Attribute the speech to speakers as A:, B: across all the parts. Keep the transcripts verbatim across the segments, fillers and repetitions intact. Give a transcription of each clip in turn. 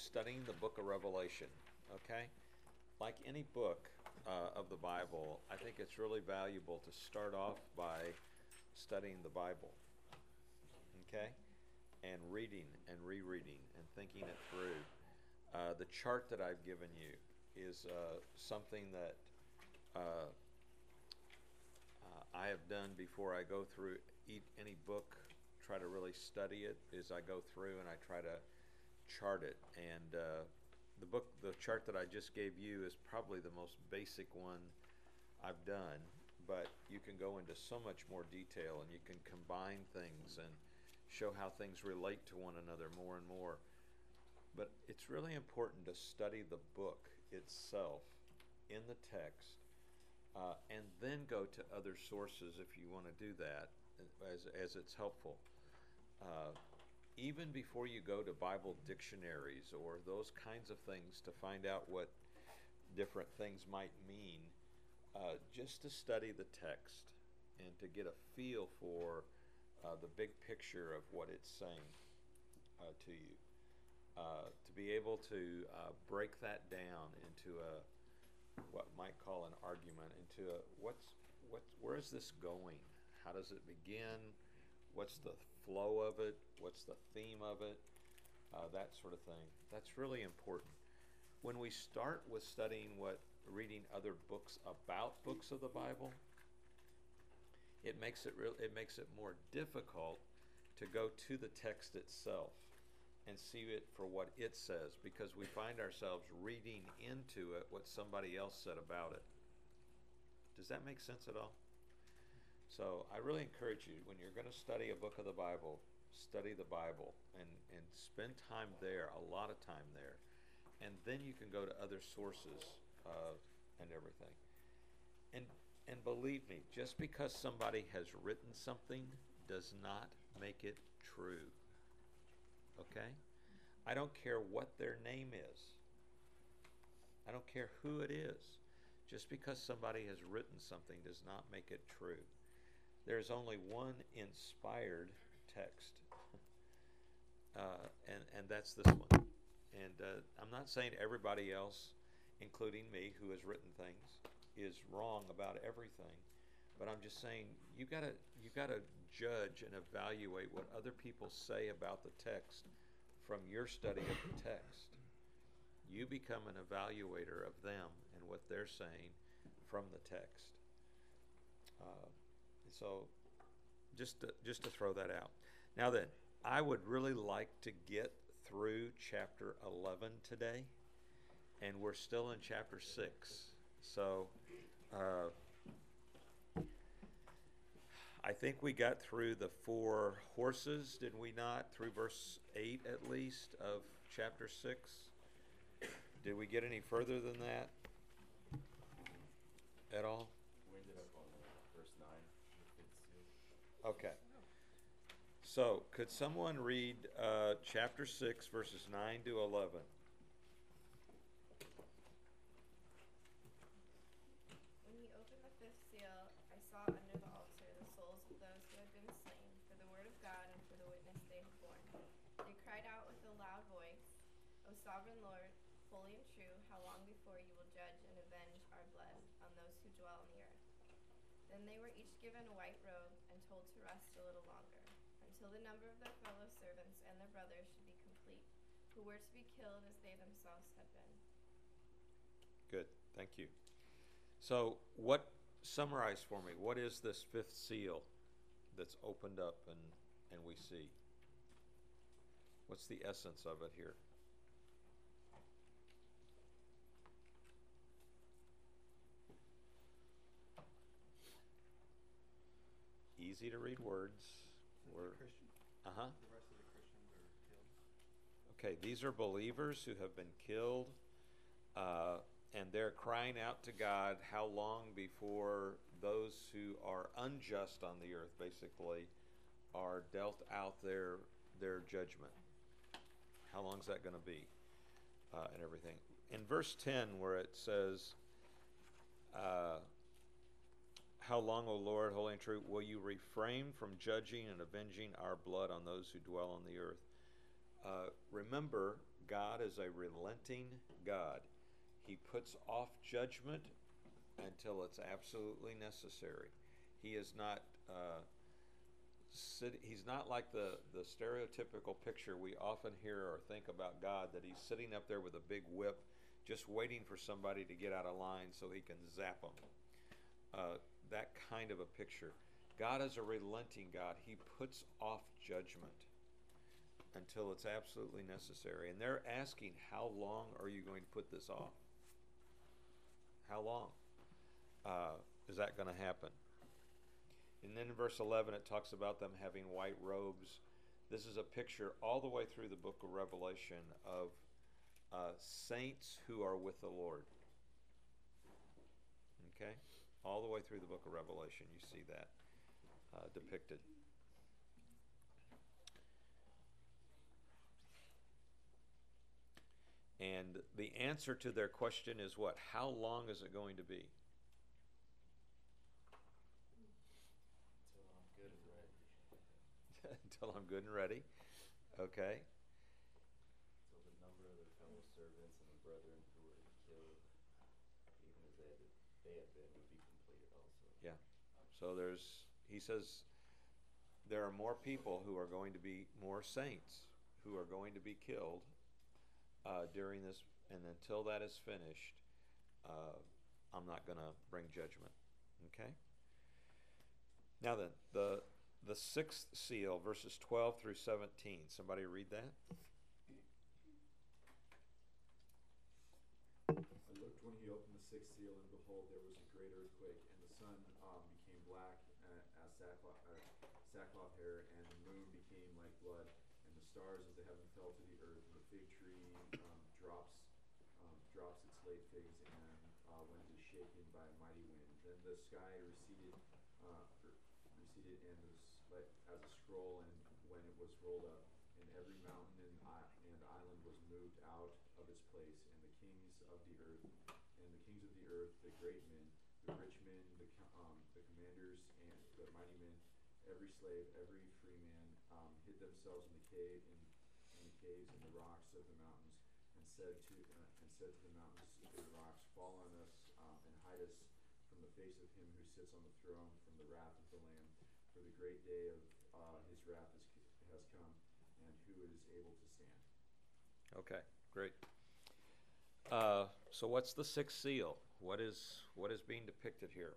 A: studying the book of Revelation, okay? Like any book uh, of the Bible, I think it's really valuable to start off by studying the Bible, okay? And reading and rereading and thinking it through. Uh, the chart that I've given you is uh, something that uh, uh, I have done before I go through eat any book, try to really study it as I go through, and I try to chart it. And uh, the book, the chart that I just gave you is probably the most basic one I've done, but you can go into so much more detail and you can combine things and show how things relate to one another more and more. But it's really important to study the book itself in the text, uh, and then go to other sources if you want to do that, as, as it's helpful. Uh, even before you go to Bible dictionaries or those kinds of things to find out what different things might mean, uh, just to study the text and to get a feel for uh, the big picture of what it's saying uh, to you. Uh, to be able to uh, break that down into a what might call an argument, into a what's what's where is this going? How does it begin? What's the flow of it? What's the theme of it? Uh, that sort of thing. That's really important. When we start with studying what reading other books about books of the Bible, it makes it real. It makes it more difficult to go to the text itself and see it for what it says, because we find ourselves reading into it what somebody else said about it. Does that make sense at all? So I really encourage you, when you're going to study a book of the Bible, study the Bible and, and spend time there, a lot of time there. And then you can go to other sources uh, and everything. And, and believe me, just because somebody has written something does not make it true. Okay? I don't care what their name is. I don't care who it is. Just because somebody has written something does not make it true. There's only one inspired text, uh, and, and that's this one. And uh, I'm not saying everybody else, including me, who has written things, is wrong about everything. But I'm just saying you gotta you gotta judge and evaluate what other people say about the text from your study of the text. You become an evaluator of them and what they're saying from the text. Uh, so just to, just to throw that out. Now then, I would really like to get through chapter eleven today, and we're still in chapter six. So uh, I think we got through the four horses, did we not? Through verse eight at least of chapter six. Did we get any further than that at all?
B: We ended up on verse nine, the fifth seal.
A: Okay. So could someone read uh, chapter six, verses nine to eleven?
C: When he opened the fifth seal, I saw under the altar the souls of those who had been slain for the word of God and for the witness they had borne. They cried out with a loud voice, O sovereign Lord, holy and true, how long before you will judge and avenge our blood on those who dwell on the earth? Then they were each given a white robe and told to rest a little longer, until the number of their fellow servants and their brothers should be complete, who were to be killed as they themselves had been.
A: Good, thank you. So what, summarize for me, what is this fifth seal that's opened up and, and we see? What's the essence of it here? Easy to read words.
B: We're Christian.
A: Uh-huh.
B: The rest of the Christians are killed.
A: Okay, these are believers who have been killed, uh, and they're crying out to God how long before those who are unjust on the earth, basically, are dealt out their their judgment. How long is that going to be? Uh, and everything. In verse ten, where it says, uh, how long, O Lord, holy and true, will you refrain from judging and avenging our blood on those who dwell on the earth? Uh, remember, God is a relenting God. He puts off judgment until it's absolutely necessary. He is not uh, sit, he's not like the, the stereotypical picture we often hear or think about God, that he's sitting up there with a big whip just waiting for somebody to get out of line so he can zap them. Uh, that kind of a picture. God is a relenting God. He puts off judgment until it's absolutely necessary. And they're asking, how long are you going to put this off? How long uh, is that going to happen? And then in verse eleven, it talks about them having white robes. This is a picture all the way through the book of Revelation of uh, saints who are with the Lord. Okay? All the way through the book of Revelation, you see that uh, depicted. And the answer to their question is what? How long is it going to be?
B: Until I'm good and ready.
A: Until I'm good and ready. Okay.
B: Till the number of their fellow servants and the brethren who were killed, even as they had, they had been, would be completed also.
A: Yeah. So there's, he says, there are more people who are going to be, more saints who are going to be killed uh, during this, and until that is finished, uh, I'm not going to bring judgment. Okay? Now then, the the sixth seal, verses twelve through seventeen. Somebody read that?
D: I looked when he opened the sixth seal, and behold, there was a great earthquake, and the sun um, became black uh, as sackcloth, uh, sackcloth hair, and the moon became like blood, and the stars of the heaven fell to the earth, and the fig tree um, drops um, drops its late figs, and uh, when it is shaken by a mighty wind. Then the sky receded, uh, receded, and was like as a scroll, and when it was rolled up, and every mountain and, I- and island was moved out of its place, and the kings of the earth, and the kings of the earth, the great men, the rich men, the co- um, the commanders, and the mighty men, every slave, every free man, um, hid themselves in the cave, in, in the caves and the rocks of the mountains, and said to uh, and said to the mountains and the rocks, fall on us um, and hide us from the face of him who sits on the throne, from the wrath of the Lamb, for the great day of uh, his wrath is, has come, and who is able to stand.
A: Okay, great. Uh, so what's the sixth seal? What is what is being depicted here?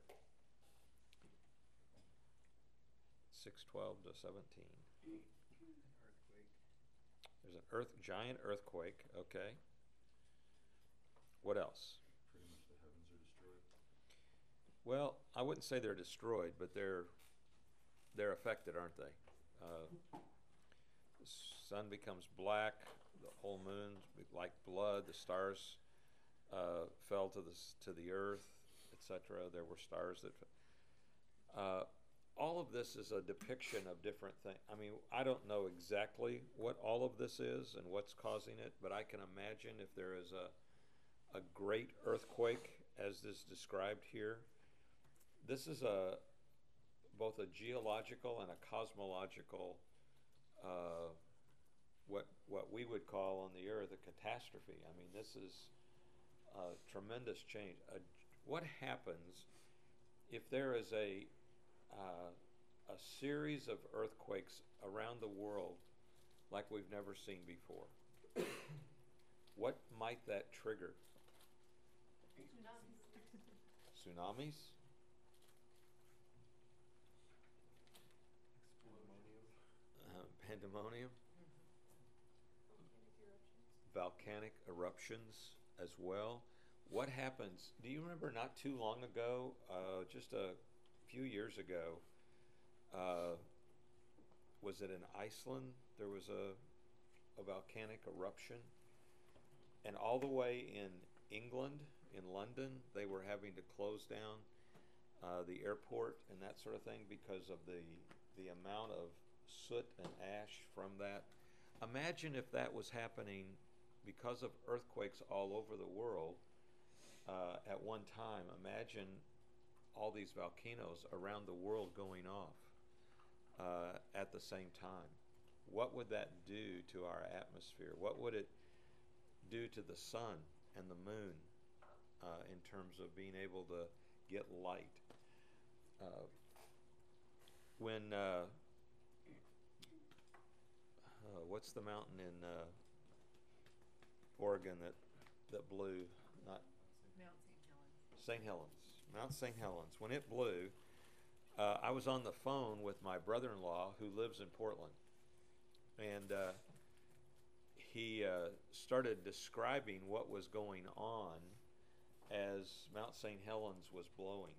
A: six twelve to seventeen.
E: Earthquake.
A: There's an earth giant earthquake, okay. What else?
D: Pretty much the heavens are destroyed.
A: Well, I wouldn't say they're destroyed, but they're they're affected, aren't they? Uh, the sun becomes black, the whole moon's like blood, the stars uh, fell to the s- to the earth, et cetera. There were stars that. Uh, all of this is a depiction of different things. I mean, I don't know exactly what all of this is and what's causing it, but I can imagine if there is a a great earthquake, as is described here. This is a both a geological and a cosmological, uh, what what we would call on the earth a catastrophe. I mean, this is a tremendous change. Uh, what happens if there is a uh, a series of earthquakes around the world like we've never seen before? What might that trigger? Tsunamis? Uh, pandemonium? Volcanic eruptions as well. What happens? Do you remember not too long ago, uh, just a few years ago, uh, was it in Iceland? There was a, a volcanic eruption. And all the way in England, in London, they were having to close down uh, the airport and that sort of thing because of the the amount of soot and ash from that. Imagine if that was happening because of earthquakes all over the world uh, at one time. Imagine all these volcanoes around the world going off uh, at the same time. What would that do to our atmosphere? What would it due to the sun and the moon uh, in terms of being able to get light. Uh, when uh, uh, what's the mountain in uh, Oregon that that blew? Not
F: Mount Saint Helens.
A: Saint Helens, Mount Saint Helens. When it blew, uh, I was on the phone with my brother-in-law who lives in Portland, and uh, he uh, started describing what was going on as Mount Saint Helens was blowing,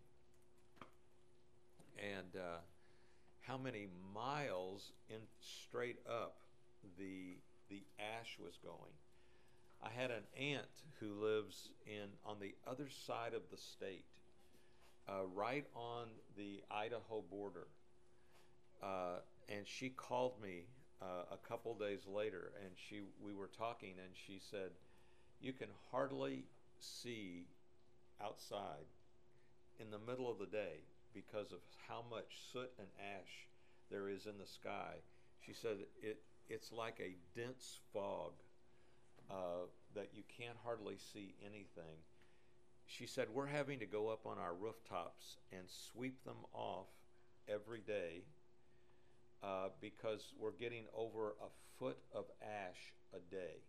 A: and uh, how many miles in straight up the the ash was going. I had an aunt who lives in on the other side of the state, uh, right on the Idaho border, uh, and she called me uh, a couple days later, and she we were talking, and she said, "You can hardly see outside in the middle of the day because of how much soot and ash there is in the sky." She said it it's like a dense fog. Uh, that you can't hardly see anything. She said, we're having to go up on our rooftops and sweep them off every day uh, because we're getting over a foot of ash a day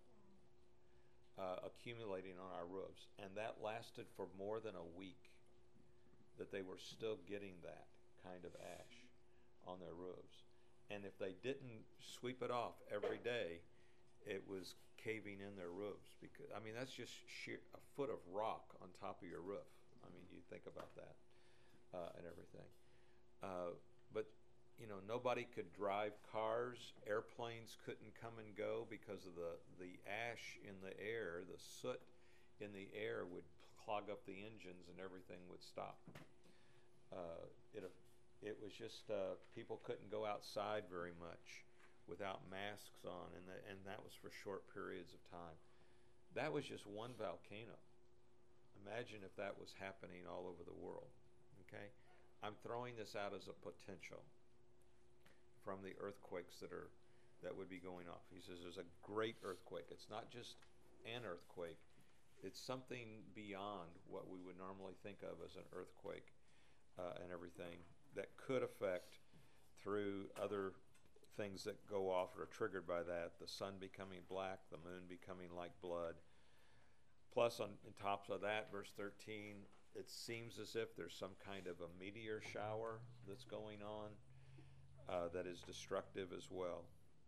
A: uh, accumulating on our roofs. And that lasted for more than a week, that they were still getting that kind of ash on their roofs. And if they didn't sweep it off every day, it was caving in their roofs. Because I mean, that's just sheer a foot of rock on top of your roof. I mean, you think about that uh, and everything. Uh, but you know, nobody could drive cars. Airplanes couldn't come and go because of the the ash in the air. The soot in the air would clog up the engines, and everything would stop. Uh, it it was just uh, people couldn't go outside very much without masks on, and the, and that was for short periods of time. That was just one volcano. Imagine if that was happening all over the world. Okay, I'm throwing this out as a potential from the earthquakes that are that would be going off. He says there's a great earthquake. It's not just an earthquake. It's something beyond what we would normally think of as an earthquake uh, and everything that could affect through other things that go off or are triggered by that, the sun becoming black, the moon becoming like blood. Plus, on, on top of that, verse thirteen, it seems as if there's some kind of a meteor shower that's going on uh, that is destructive as well.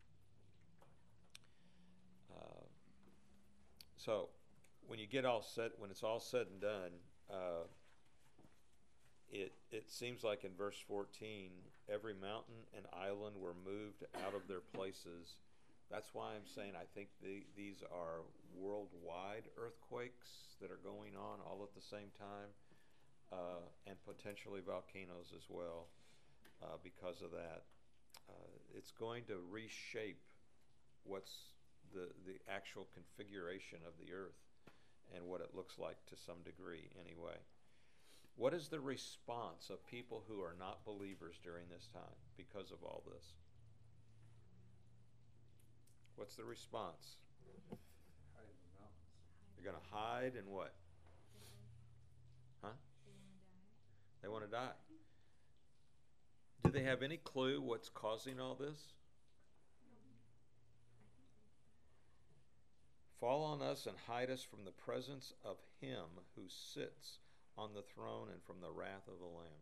A: Uh, so, when you get all set, when it's all said and done, uh, It, it seems like in verse fourteen, every mountain and island were moved out of their places. That's why I'm saying I think the, these are worldwide earthquakes that are going on all at the same time, uh, and potentially volcanoes as well uh, because of that. Uh, it's going to reshape what's the, the actual configuration of the earth and what it looks like to some degree anyway. What is the response of people who are not believers during this time because of all this? What's the response?
D: Hide in the mountains.
A: They're going to hide and what? Huh? They want to die. Do they have any clue what's causing all this? Fall on us and hide us from the presence of him who sits on the throne and from the wrath of the Lamb.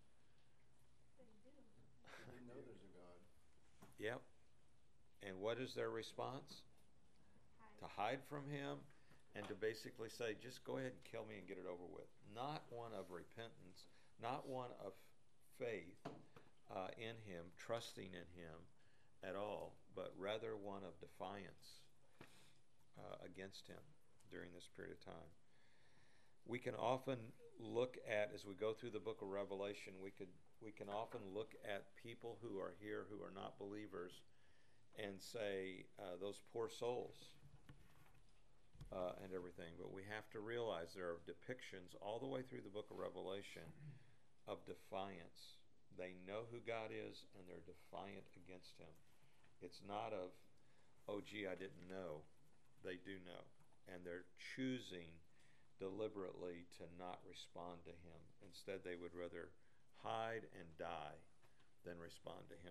E: They know there's a God.
A: Yep. And what is their response?
C: Hide.
A: To hide from him and to basically say, just go ahead and kill me and get it over with. Not one of repentance, not one of faith uh, in him, trusting in him at all, but rather one of defiance uh, against him during this period of time. We can often look at, as we go through the book of Revelation, we could we can often look at people who are here who are not believers and say, uh, those poor souls uh, and everything. But we have to realize there are depictions all the way through the book of Revelation of defiance. They know who God is and they're defiant against him. It's not of, oh gee, I didn't know. they do know, and they're choosing deliberately to not respond to him. Instead, they would rather hide and die than respond to him.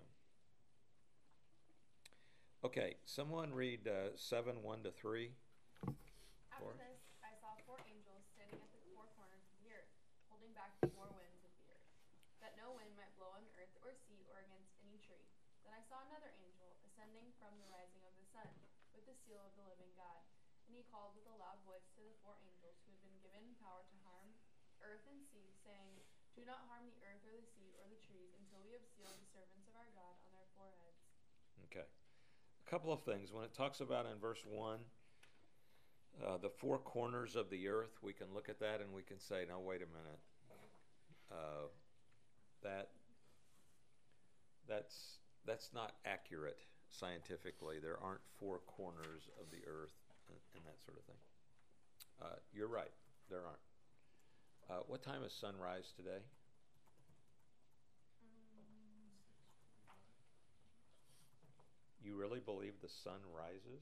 A: Okay, someone read uh, seven, one to three.
G: After
A: For us.
G: this, I saw four angels standing at the four corners of the earth, holding back the four winds of the earth, that no wind might blow on the earth or sea or against any tree. Then I saw another angel ascending from the rising of the sun, with the seal of the living God. And he called with a loud voice to the four angels who had been given power to harm earth and sea, saying, "Do not harm the earth or the sea or the trees until we have sealed the servants of our God on their foreheads."
A: Okay. A couple of things. When it talks about in verse one, uh, the four corners of the earth, we can look at that and we can say, now wait a minute. Uh, that that's that's not accurate scientifically. There aren't four corners of the earth and, and that sort of thing. Uh, you're right. There aren't. Uh, what time is sunrise today? You really believe the sun rises?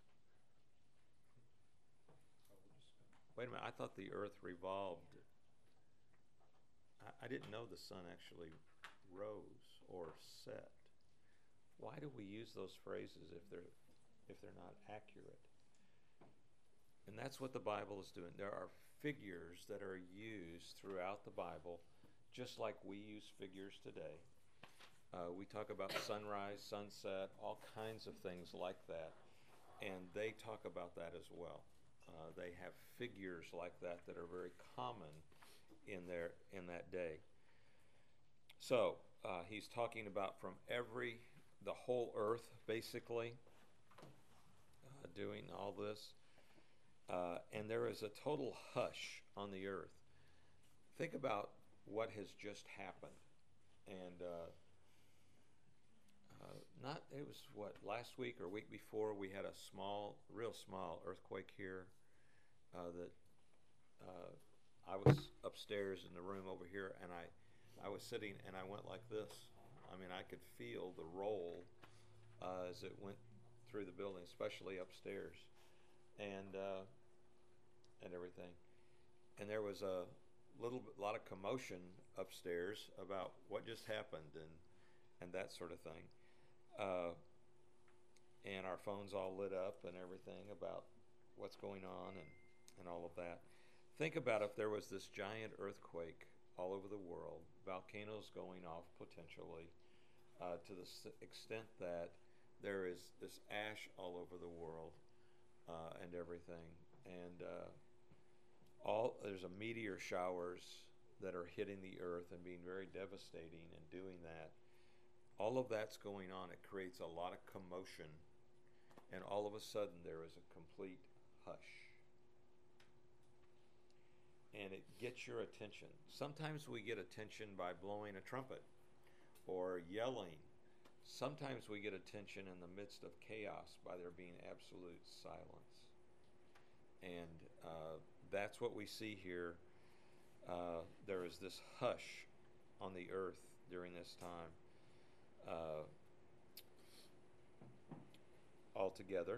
A: Wait a minute, I thought the earth revolved. I, I didn't know the sun actually rose or set. Why do we use those phrases if they're if they're not accurate? And that's what the Bible is doing. There are figures that are used throughout the Bible, just like we use figures today. Uh, we talk about sunrise, sunset, all kinds of things like that, and they talk about that as well. Uh, they have figures like that that are very common in their in that day. So uh, he's talking about from every, the whole earth, basically, uh, doing all this. Uh, and there is a total hush on the earth. Think about what has just happened. And uh, uh, not, it was what, last week or week before, we had a small, real small earthquake here uh, that uh, I was upstairs in the room over here, and I, I was sitting and I went like this. I mean, I could feel the roll uh, as it went through the building, especially upstairs. And uh, and everything, and there was a little bit, lot of commotion upstairs about what just happened and and that sort of thing. Uh, and our phones all lit up and everything about what's going on and and all of that. Think about if there was this giant earthquake all over the world, volcanoes going off potentially, uh, to the s- extent that there is this ash all over the world. Uh, and everything, and uh, all there's a meteor showers that are hitting the earth and being very devastating and doing that. All of that's going on. It creates a lot of commotion, and all of a sudden there is a complete hush, and it gets your attention. Sometimes we get attention by blowing a trumpet or yelling. Sometimes we get attention in the midst of chaos by there being absolute silence. And uh, that's what we see here. Uh, there is this hush on the earth during this time uh, altogether.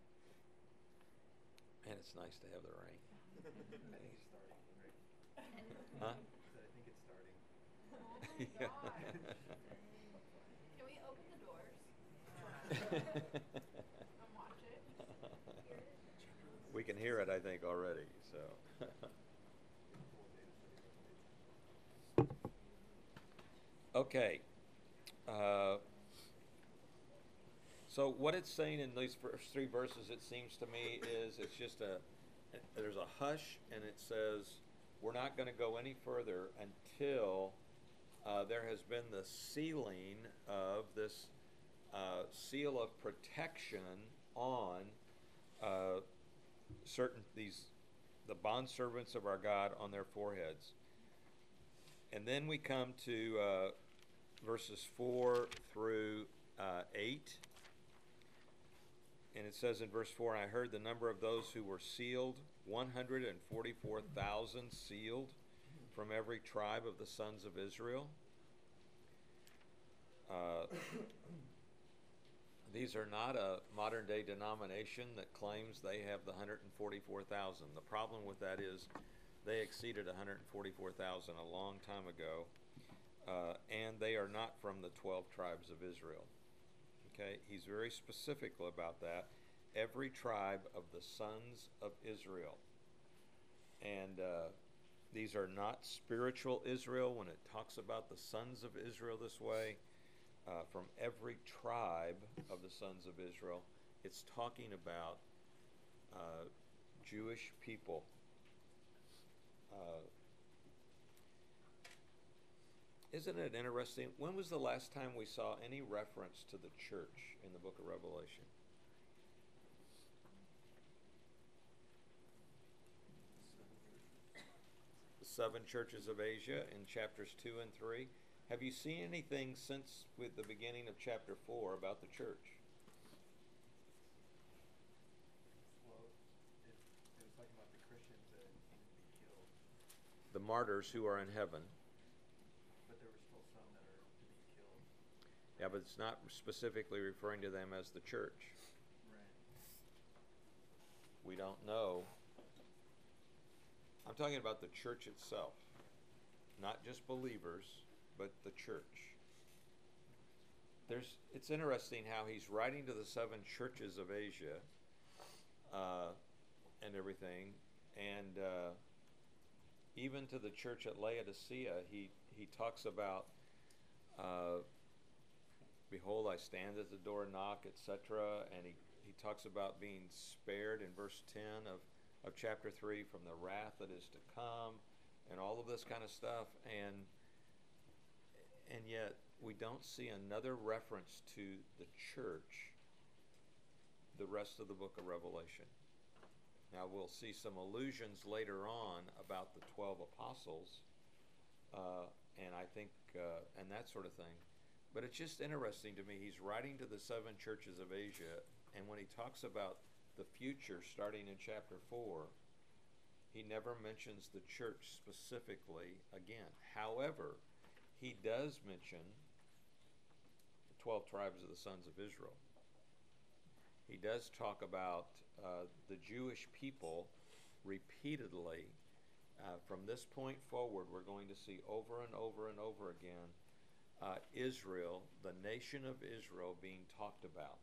A: And it's nice to have the rain.
B: I think it's starting, right?
A: Huh?
B: I said, I think it's starting.
G: Oh my gosh. Can we open the doors and watch it? Hear it?
A: We can hear it, I think, already. So, okay. Uh, so what it's saying in these first three verses, it seems to me, is it's just a there's a hush, and it says we're not going to go any further until uh, there has been the sealing of this uh, seal of protection on uh, certain these the bondservants of our God on their foreheads. And then we come to uh, verses four through uh, eight. And it says in verse four, I heard the number of those who were sealed, one hundred forty-four thousand sealed from every tribe of the sons of Israel. Uh, These are not a modern day denomination that claims they have the one hundred forty-four thousand. The problem with that is they exceeded one hundred forty-four thousand a long time ago, uh, and they are not from the twelve tribes of Israel. Okay, he's very specific about that. Every tribe of the sons of Israel. And uh, these are not spiritual Israel when it talks about the sons of Israel this way. Uh, from every tribe of the sons of Israel, it's talking about uh, Jewish people. Uh, isn't it interesting? When was the last time we saw any reference to the church in the book of Revelation? The seven churches of Asia in chapters two and three. Have you seen anything since with the beginning of chapter four about the church?
E: Well, it, it was talking about the Christians that needed to be killed,
A: The martyrs who are in heaven.
E: but there were still some that are to be killed.
A: Yeah, but it's not specifically referring to them as the church.
E: Right.
A: We don't know. I'm talking about the church itself, not just believers, but the church. There's, it's interesting how he's writing to the seven churches of Asia uh, and everything, and uh, even to the church at Laodicea, he, he talks about, uh, behold, I stand at the door and knock, et cetera, and he, he talks about being spared in verse ten of, of chapter three from the wrath that is to come, and all of this kind of stuff, and and yet we don't see another reference to the church the rest of the book of Revelation. Now we'll see some allusions later on about the twelve apostles, uh, and I think, uh, and that sort of thing. But it's just interesting to me. He's writing to the seven churches of Asia, and when he talks about the future starting in chapter four, he never mentions the church specifically again. However, he does mention the twelve tribes of the sons of Israel. He does talk about uh, the Jewish people repeatedly. Uh, from this point forward, we're going to see over and over and over again uh, Israel, the nation of Israel, being talked about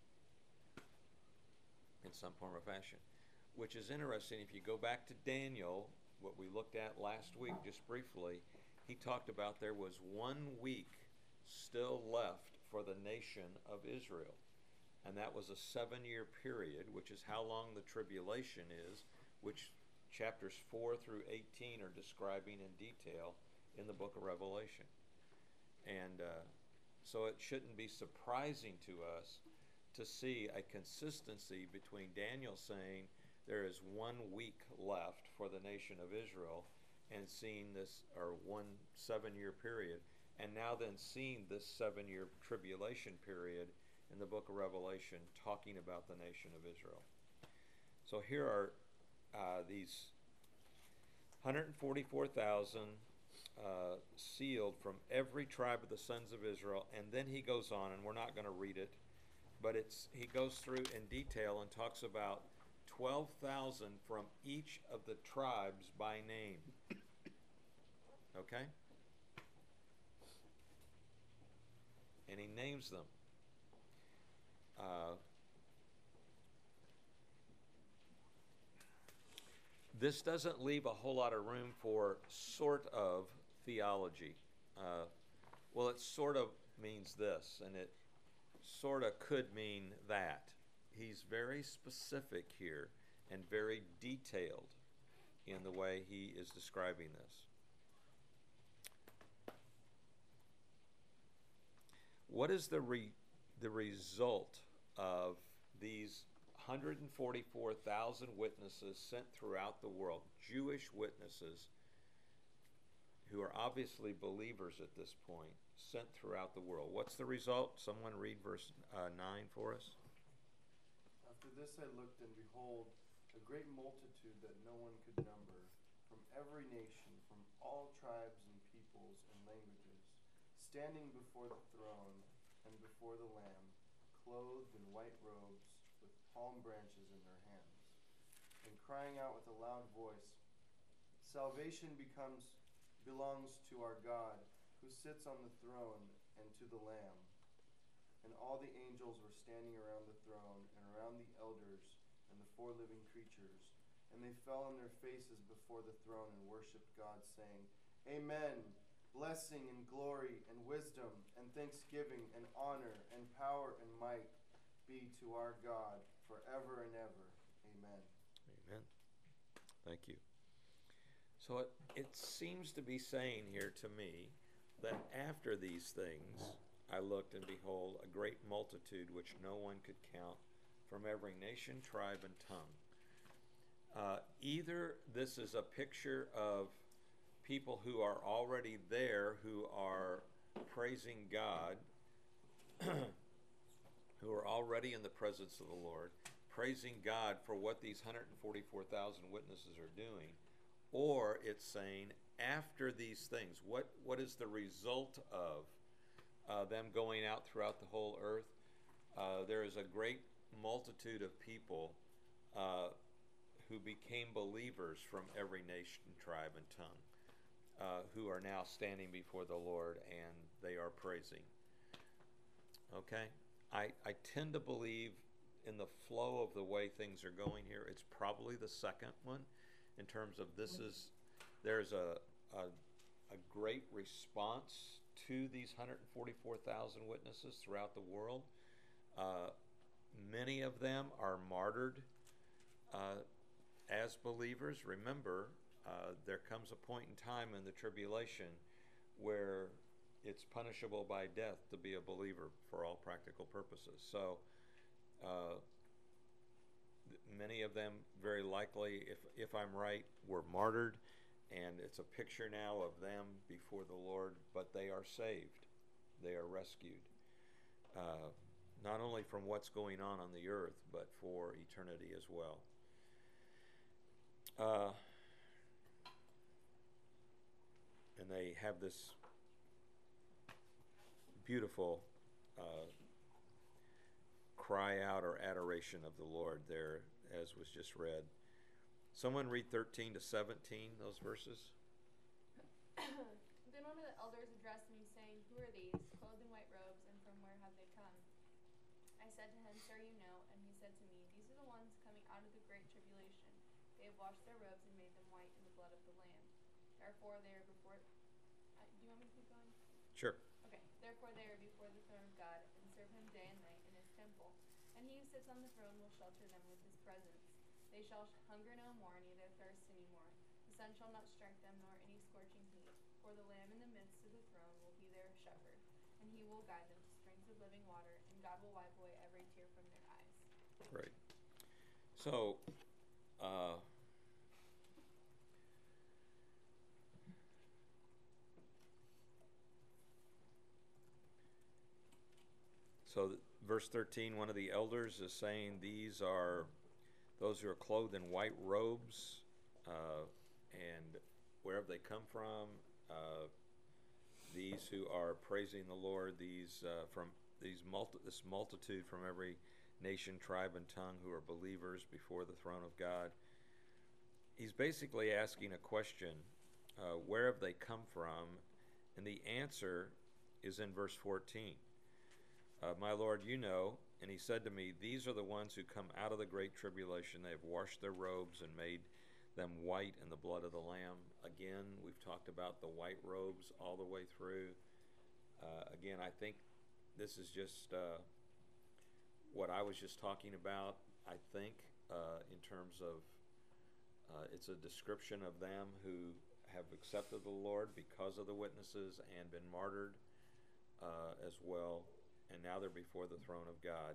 A: in some form or fashion. Which is interesting. If you go back to Daniel, what we looked at last week just briefly, he talked about there was one week still left for the nation of Israel. And that was a seven-year period, which is how long the tribulation is, which chapters four through eighteen are describing in detail in the book of Revelation. And uh, so it shouldn't be surprising to us to see a consistency between Daniel saying there is one week left for the nation of Israel, and seeing this, or one seven-year period, and now then seeing this seven-year tribulation period in the book of Revelation talking about the nation of Israel. So here are uh, these one hundred forty-four thousand uh, sealed from every tribe of the sons of Israel, and then he goes on, and we're not going to read it, but it's he goes through in detail and talks about twelve thousand from each of the tribes by name. Okay? And he names them. Uh, this doesn't leave a whole lot of room for sort of theology. Uh, well, it sort of means this, and it sort of could mean that. He's very specific here and very detailed in the way he is describing this. What is the re, the result of these one hundred forty-four thousand witnesses sent throughout the world, Jewish witnesses who are obviously believers at this point, sent throughout the world? What's the result? Someone read verse uh, nine for us.
E: After this I looked, and behold, a great multitude that no one could number, from every nation, from all tribes and peoples and languages, standing before the throne and before the Lamb, clothed in white robes with palm branches in their hands, and crying out with a loud voice, "Salvation becomes belongs to our God, who sits on the throne, and to the Lamb." And all the angels were standing around the throne and around the elders and the four living creatures, and they fell on their faces before the throne and worshipped God, saying, "Amen. Blessing and glory and wisdom and thanksgiving and honor and power and might be to our God forever and ever. Amen."
A: Amen. Thank you. So it, it seems to be saying here to me that after these things I looked, and behold, a great multitude which no one could count, from every nation, tribe, and tongue. Uh, either this is a picture of people who are already there, who are praising God, who are already in the presence of the Lord, praising God for what these one hundred forty-four thousand witnesses are doing, or it's saying after these things, what, what is the result of uh, them going out throughout the whole earth? Uh, there is a great multitude of people uh, who became believers from every nation, tribe, and tongue, uh, who are now standing before the Lord, and they are praising. Okay? I, I tend to believe in the flow of the way things are going here, it's probably the second one in terms of this is, there's a, a, a great response to these one hundred forty-four thousand witnesses throughout the world. Uh, many of them are martyred uh, as believers. Remember, uh, there comes a point in time in the tribulation where it's punishable by death to be a believer for all practical purposes. So uh, many of them, very likely, if, if I'm right, were martyred, and it's a picture now of them before the Lord, but they are saved. They are rescued. Uh, not only from what's going on on the earth, but for eternity as well. Uh, and they have this beautiful uh, cry out or adoration of the Lord there, as was just read. Someone read thirteen to seventeen, those verses.
G: Then one of the elders addressed me, saying, "Who are these, clothed in white robes, and from where have they come?" I said to him, "Sir, you know." And he said to me, "These are the ones coming out of the great tribulation. They have washed their robes and made them white in the blood of the Lamb. Therefore they are before..." Uh, do you want me to keep going?
A: Sure.
G: Okay. "Therefore they are before the throne of God, and serve him day and night in his temple. And he who sits on the throne will shelter them with his presence. They shall hunger no more, neither thirst any more. The sun shall not strike them, nor any scorching heat. For the Lamb in the midst of the throne will be their shepherd, and he will guide them to springs of living water, and God will wipe away every tear from their eyes."
A: Right. So, uh, so th- verse thirteen, one of the elders is saying these are those who are clothed in white robes, uh, and where have they come from? Uh, these who are praising the Lord, these uh, from these multi- this multitude from every nation, tribe, and tongue who are believers before the throne of God. He's basically asking a question, uh, where have they come from? And the answer is in verse fourteen. Uh, "My Lord, you know." And he said to me, "These are the ones who come out of the great tribulation. They have washed their robes and made them white in the blood of the Lamb." Again, we've talked about the white robes all the way through. Uh, again, I think this is just uh, what I was just talking about, I think, uh, in terms of uh, it's a description of them who have accepted the Lord because of the witnesses and been martyred uh, as well. And now they're before the throne of God.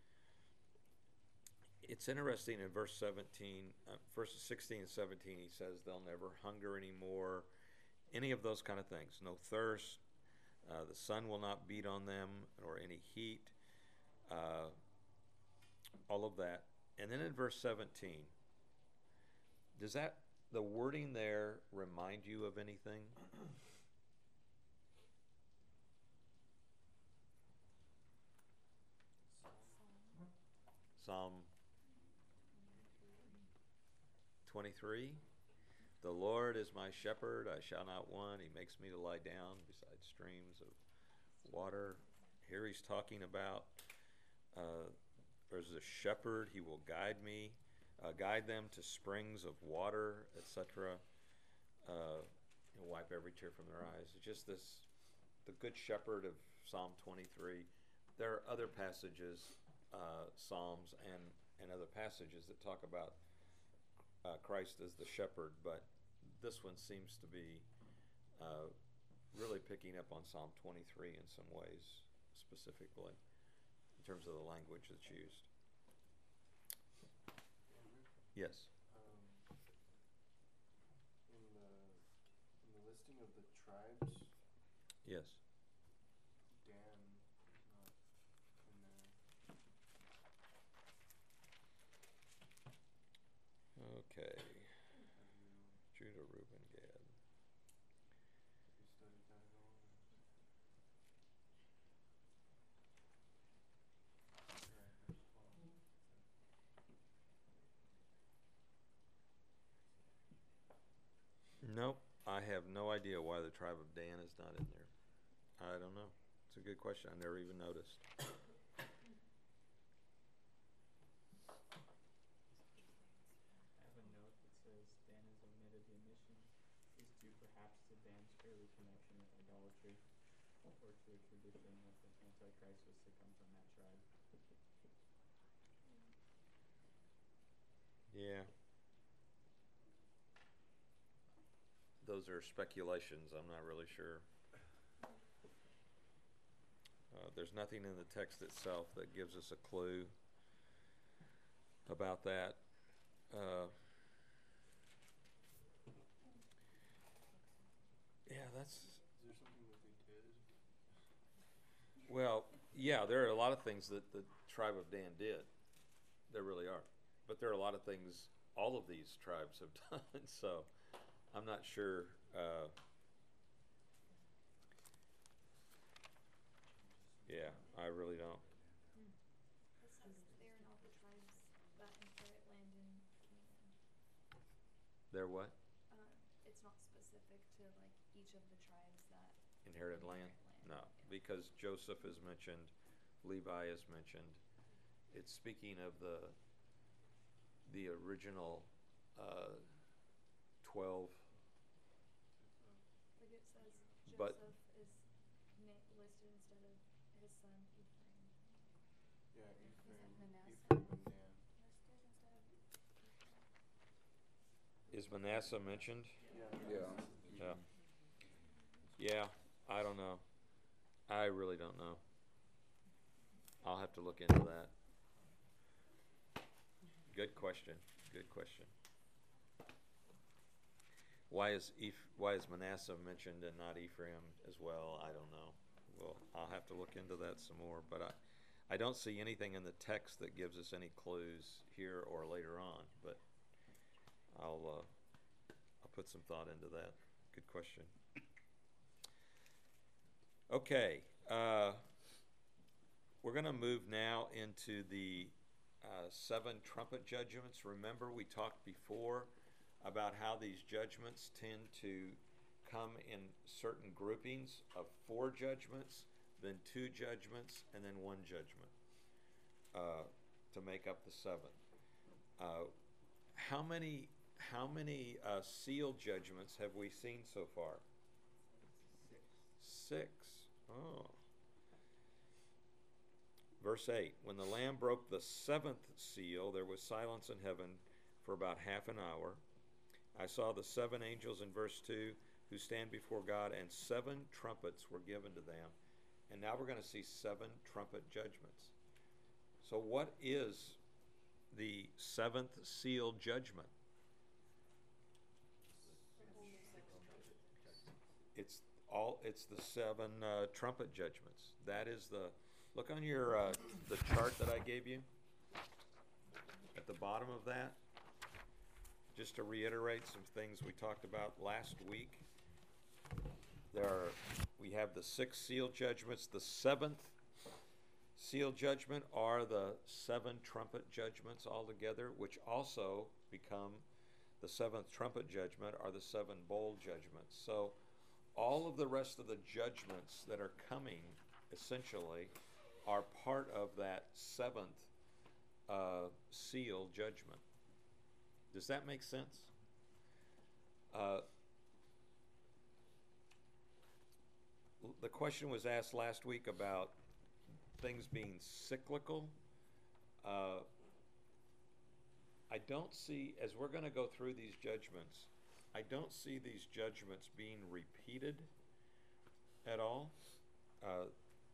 A: It's interesting in verse seventeen, uh, verses sixteen and seventeen, he says they'll never hunger anymore, any of those kind of things. No thirst, uh, the sun will not beat on them, or any heat, uh, all of that. And then in verse seventeen, does that, the wording there remind you of anything? Psalm twenty-three. The Lord is my shepherd, I shall not want. He makes me to lie down beside streams of water. Here he's talking about uh, there's a shepherd, he will guide me, uh, guide them to springs of water, et cetera. Uh, he'll wipe every tear from their eyes. It's just this, the good shepherd of Psalm twenty-three. There are other passages, uh, Psalms and, and other passages that talk about uh, Christ as the shepherd, but this one seems to be uh, really picking up on Psalm twenty-three in some ways, specifically, in terms of the language that's used.
E: Andrew?
A: Yes.
E: Um, in the in the listing of the tribes,
A: Yes.
E: Dan is not in there.
A: Okay.
E: Have you
A: Judah, Reuben, Gad.
E: have you studied that at all? Or? Right, there's Paul.
A: Nope. I have no idea why the tribe of Dan is not in there. I don't know. It's a good question. I never even noticed.
H: I have a note that says Dan has omitted the omission is due perhaps to Dan's early connection with idolatry or to a tradition that the Antichrist was to come from that tribe.
A: Yeah. Those are speculations. I'm not really sure. Uh, there's nothing in the text itself that gives us a clue about that. Uh, yeah, that's.
E: Is there something that they did?
A: Well, yeah, there are a lot of things that the tribe of Dan did. There really are. But there are a lot of things all of these tribes have done. So I'm not sure. Uh, yeah, I really don't.
I: It says they are not the tribes that inherit land in Canaan.
A: They're what?
I: Uh, it's not specific to like each of the tribes that
A: Inherited land? No,
I: Yeah.
A: because Joseph is mentioned, Levi is mentioned. It's speaking of the the original uh, twelve.
I: Like it says Joseph
A: But-
I: is na- listed instead of his son Ephraim.
E: Yeah,
I: Is it
E: Ephraim,
I: Manasseh?
E: Ephraim and Dan.
I: Listed instead of Ephraim.
A: Is Manasseh mentioned?
E: Yeah.
A: Yeah. Yeah, I don't know. I really don't know. I'll have to look into that. Good question. Good question. Why is Eph- why is Manasseh mentioned and not Ephraim as well? I don't know. Well, I'll have to look into that some more. But I, I don't see anything in the text that gives us any clues here or later on. But I'll uh, I'll put some thought into that. Good question. Okay, uh, we're going to move now into the uh, seven trumpet judgments. Remember, we talked before about how these judgments tend to come in certain groupings of four judgments, then two judgments, and then one judgment uh, to make up the seven. Uh, how many how many uh, seal judgments have we seen so far? Six. Oh. Verse eight. When the Lamb broke the seventh seal, there was silence in heaven for about half an hour. I saw the seven angels in verse two who stand before God, and seven trumpets were given to them. And now we're going to see seven trumpet judgments. So what is the seventh seal judgment? It's all. It's the seven uh, trumpet judgments. That is the. Look on your uh, the chart that I gave you. At the bottom of that, just to reiterate some things we talked about last week. There are. We have the six seal judgments. The seventh Seal judgment are the seven trumpet judgments altogether, which also become the seventh trumpet judgment are the seven bowl judgments. So all of the rest of the judgments that are coming, essentially, are part of that seventh uh, seal judgment. Does that make sense? Uh, the question was asked last week about things being cyclical. Uh, I don't see, as we're going to go through these judgments, I don't see these judgments being repeated at all. Uh,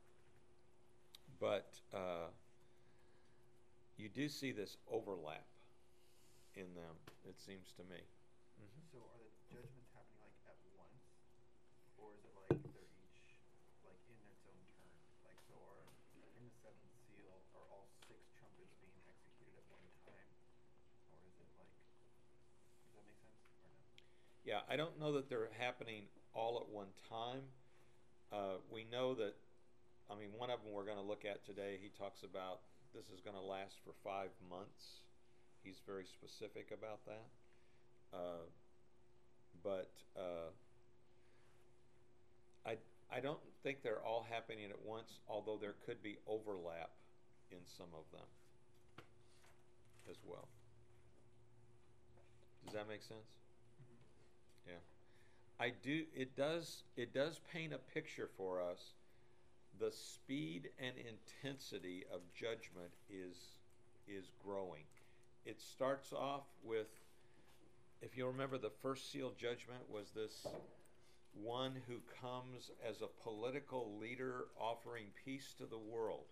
A: but uh, you do see this overlap in them, it seems to me. Mm-hmm.
J: So are the judgments happening like at once, or is it like they're each like in its own turn? Like, so are in the seventh seal, are all six trumpets being executed at one time, or is it like? Does that make sense or no?
A: Yeah, I don't know that they're happening all at one time. Uh, we know that, I mean, one of them we're going to look at today, he talks about this is going to last for five months. He's very specific about that. Uh, but uh, I, I don't think they're all happening at once, although there could be overlap in some of them as well. Does that make sense? Yeah. I do, it does, it does paint a picture for us. The speed and intensity of judgment is, is growing. It starts off with, if you remember, the first seal judgment was this one who comes as a political leader offering peace to the world.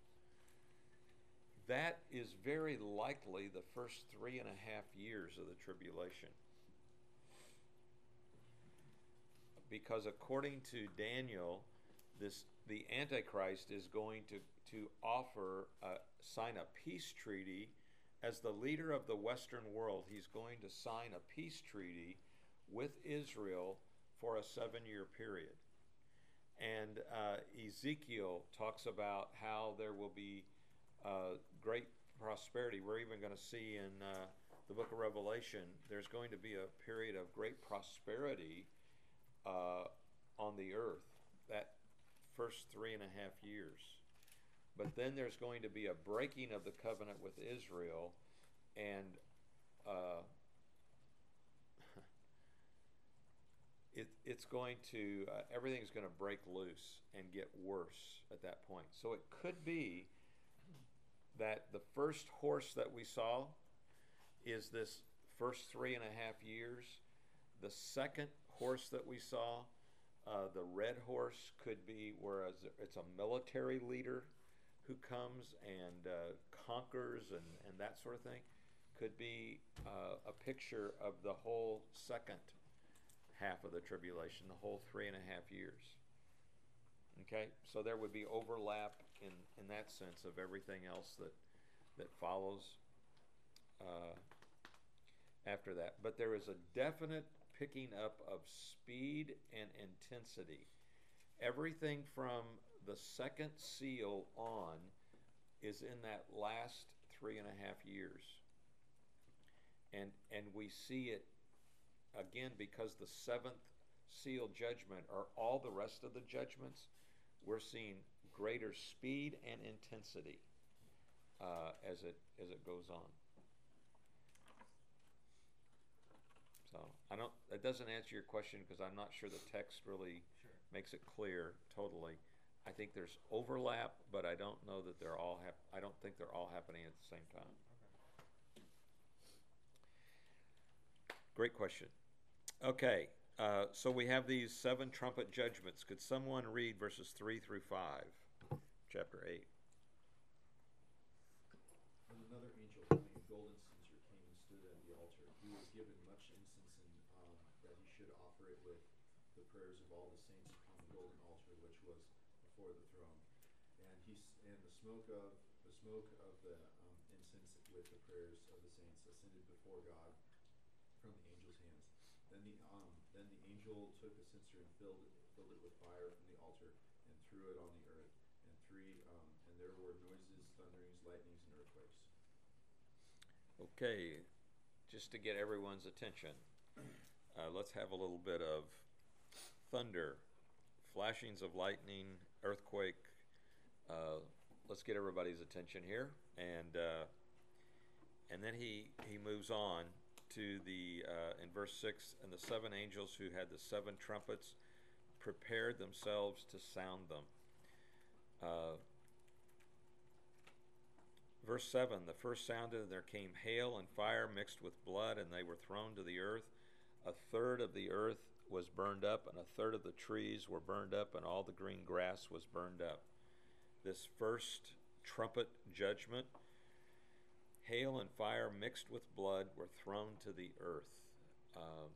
A: That is very likely the first three and a half years of the tribulation. Because according to Daniel, this the Antichrist is going to, to offer, uh, sign a peace treaty. As the leader of the Western world, he's going to sign a peace treaty with Israel for a seven-year period. And uh, Ezekiel talks about how there will be uh, great prosperity. We're even going to see in uh, the book of Revelation, there's going to be a period of great prosperity uh, on the earth, that first three and a half years. But then there's going to be a breaking of the covenant with Israel, and uh, it, it's going to, uh, everything's going to break loose and get worse at that point. So it could be that the first horse that we saw is this first three and a half years. The second horse that we saw, uh, the red horse, could be whereas it's a military leader who comes and uh, conquers and, and that sort of thing, could be uh, a picture of the whole second half of the tribulation, the whole three and a half years. Okay, so there would be overlap in, in that sense of everything else that, that follows uh, after that. But there is a definite picking up of speed and intensity. Everything from the second seal on is in that last three and a half years. And, and we see it again because the seventh seal judgment are all the rest of the judgments. We're seeing greater speed and intensity uh, as it as it goes on. So I don't. That doesn't answer your question because I'm not sure the text really
J: Sure.
A: makes it clear totally. I think there's overlap, but I don't know that they're all. Hap- I don't think they're all happening at the same time.
J: Okay.
A: Great question. Okay, uh, so we have these seven trumpet judgments. Could someone read verses three through five, chapter eight?
D: And another angel having a golden censer came and stood at the altar. He was given much incense, and um, that he should offer it with the prayers of all the saints upon the golden altar which was before the throne. And he s- and the smoke of the smoke of the um, incense with the prayers of the saints ascended before God from the angel's hands. Then the um then the angel took the censer and filled it filled it with fire from the altar and threw it on the earth. And three um and and there were noises, thunderings, lightnings, and earthquakes.
A: Okay, just to get everyone's attention, uh, let's have a little bit of thunder, flashings of lightning, earthquake. Uh, let's get everybody's attention here, and uh, and then he he moves on to the uh, in verse six, and the seven angels who had the seven trumpets prepared themselves to sound them. Uh, verse seven, the first sounded, and there came hail and fire mixed with blood, and they were thrown to the earth. A third of the earth was burned up, and a third of the trees were burned up, and all the green grass was burned up. This first trumpet judgment, hail and fire mixed with blood were thrown to the earth. Um,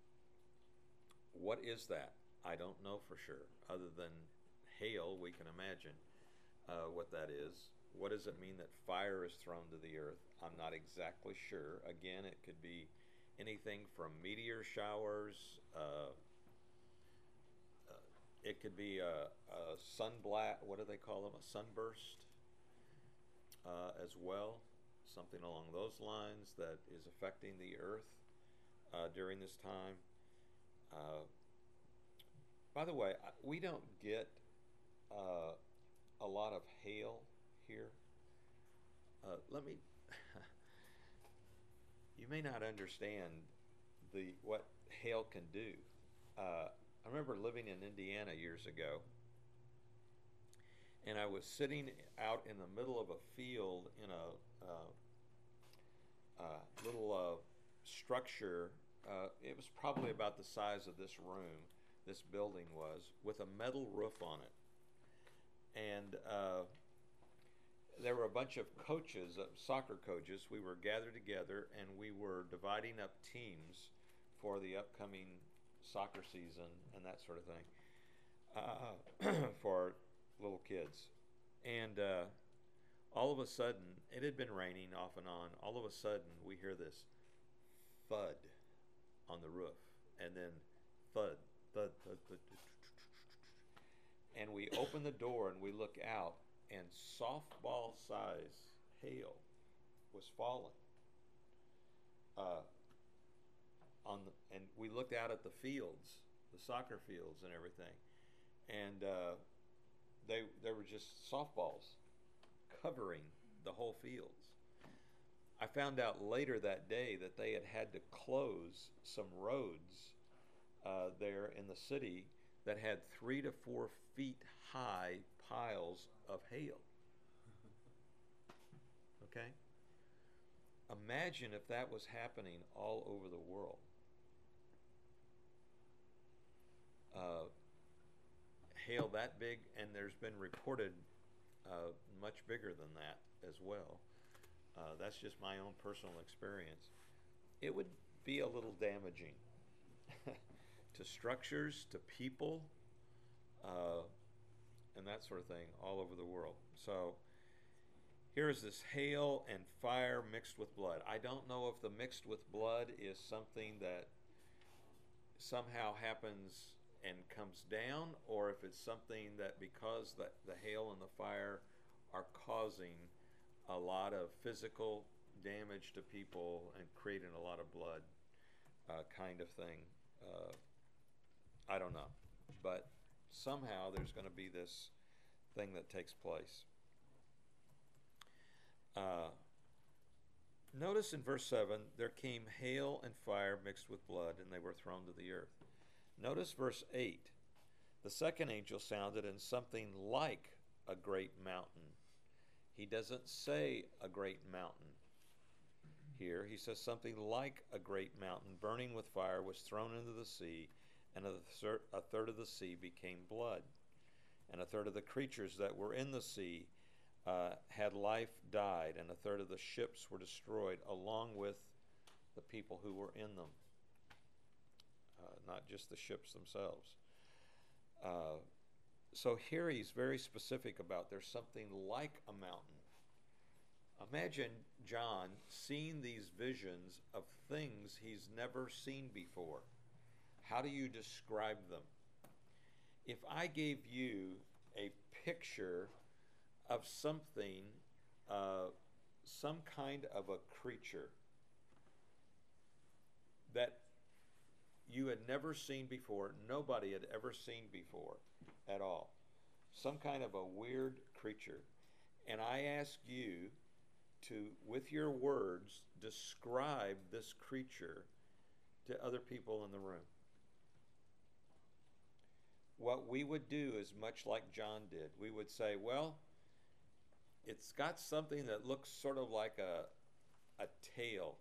A: what is that? I don't know for sure. Other than hail, we can imagine uh, what that is. What does it mean that fire is thrown to the earth? I'm not exactly sure. Again, it could be anything from meteor showers. Uh, uh, it could be a, a sunblat. What do they call them? A sunburst uh, as well. Something along those lines that is affecting the earth uh, during this time. Uh, by the way, we don't get uh, a lot of hail here. Uh, let me. You may not understand the what hail can do. Uh, I remember living in Indiana years ago, and I was sitting out in the middle of a field in a uh, uh, little uh, structure. Uh, it was probably about the size of this room, this building was, with a metal roof on it. And uh, there were a bunch of coaches, uh, soccer coaches. We were gathered together, and we were dividing up teams for the upcoming soccer season and that sort of thing uh, for little kids. And uh, all of a sudden, it had been raining off and on. All of a sudden, we hear this thud on the roof, and then thud, thud, thud, thud, thud. And we open the door and we look out, and softball size hail was falling. Uh, on the, and we looked out at the fields, the soccer fields and everything, and uh, they there were just softballs covering the whole fields. I found out later that day that they had had to close some roads uh, there in the city that had three to four feet high piles of hail. Okay? Imagine if that was happening all over the world. Uh, hail that big, and there's been reported uh, much bigger than that as well. Uh, that's just my own personal experience. It would be a little damaging to structures, to people, uh, and that sort of thing all over the world. So here is this hail and fire mixed with blood. I don't know if the mixed with blood is something that somehow happens and comes down, or if it's something that because the, the hail and the fire are causing a lot of physical damage to people and creating a lot of blood uh, kind of thing. Uh, I don't know. But somehow there's going to be this thing that takes place. Uh, notice in verse seven, there came hail and fire mixed with blood, and they were thrown to the earth. Notice verse eight. The second angel sounded, and something like a great mountain. He doesn't say a great mountain here. He says something like a great mountain burning with fire was thrown into the sea, and a third, a third of the sea became blood. And a third of the creatures that were in the sea uh, had life died, and a third of the ships were destroyed along with the people who were in them, uh, not just the ships themselves. Uh, So here he's very specific about there's something like a mountain. Imagine John seeing these visions of things he's never seen before. How do you describe them? If I gave you a picture of something, uh, some kind of a creature that you had never seen before, nobody had ever seen before at all. Some kind of a weird creature. And I ask you to, with your words, describe this creature to other people in the room. What we would do is much like John did. We would say, well, it's got something that looks sort of like a, a tail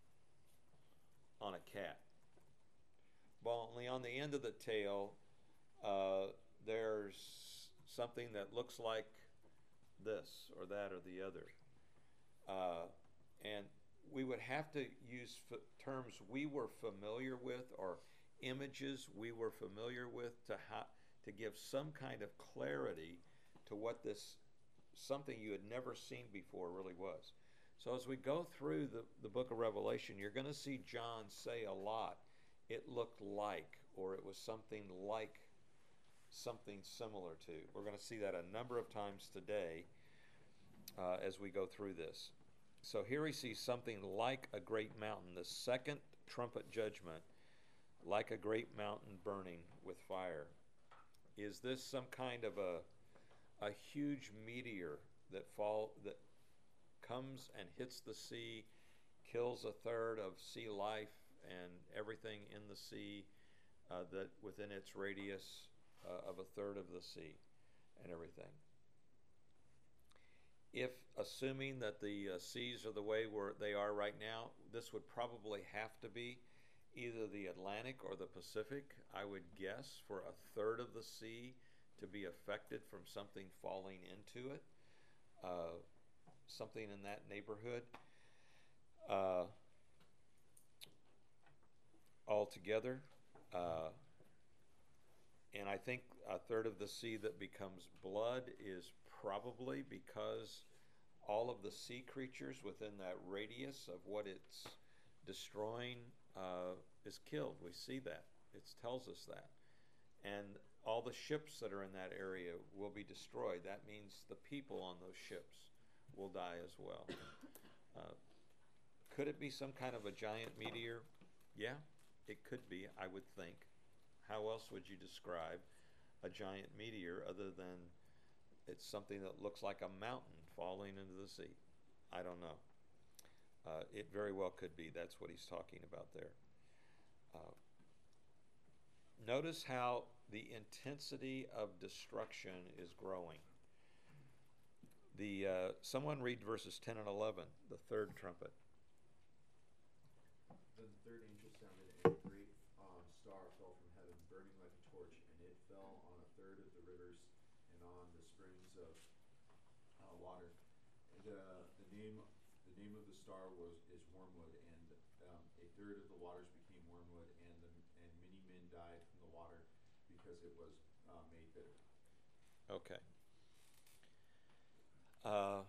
A: on a cat. Well, only on the end of the tail, uh, there's something that looks like this or that or the other. Uh, and we would have to use f- terms we were familiar with or images we were familiar with to ha- to give some kind of clarity to what this something you had never seen before really was. So as we go through the, the book of Revelation, you're going to see John say a lot. It looked like, or it was something like something similar to. We're going to see that a number of times today uh, as we go through this. So here he sees something like a great mountain, the second trumpet judgment, like a great mountain burning with fire. Is this some kind of a a huge meteor that fall that comes and hits the sea, kills a third of sea life and everything in the sea uh, that within its radius uh, of a third of the sea and everything? If, assuming that the uh, seas are the way where they are right now, this would probably have to be either the Atlantic or the Pacific, I would guess, for a third of the sea to be affected from something falling into it, uh, something in that neighborhood. Uh, altogether, uh, and I think a third of the sea that becomes blood is probably because all of the sea creatures within that radius of what it's destroying uh, is killed. We see that. It tells us that. And all the ships that are in that area will be destroyed. That means the people on those ships will die as well. Uh, could it be some kind of a giant meteor? Yeah, it could be, I would think. How else would you describe a giant meteor other than it's something that looks like a mountain falling into the sea? I don't know. Uh, it very well could be. That's what he's talking about there. Uh, notice how the intensity of destruction is growing. The uh, someone read verses ten and eleven, the third trumpet.
D: Then the third angel sounded, and a great um, star fell from heaven, burning like a torch, and it fell on a third of the rivers and on the springs of uh, water. The the name the name of the star was is wormwood, and um, a third of the waters became wormwood, and the, and many men died from the water because it was uh, made bitter.
A: Okay. Uh,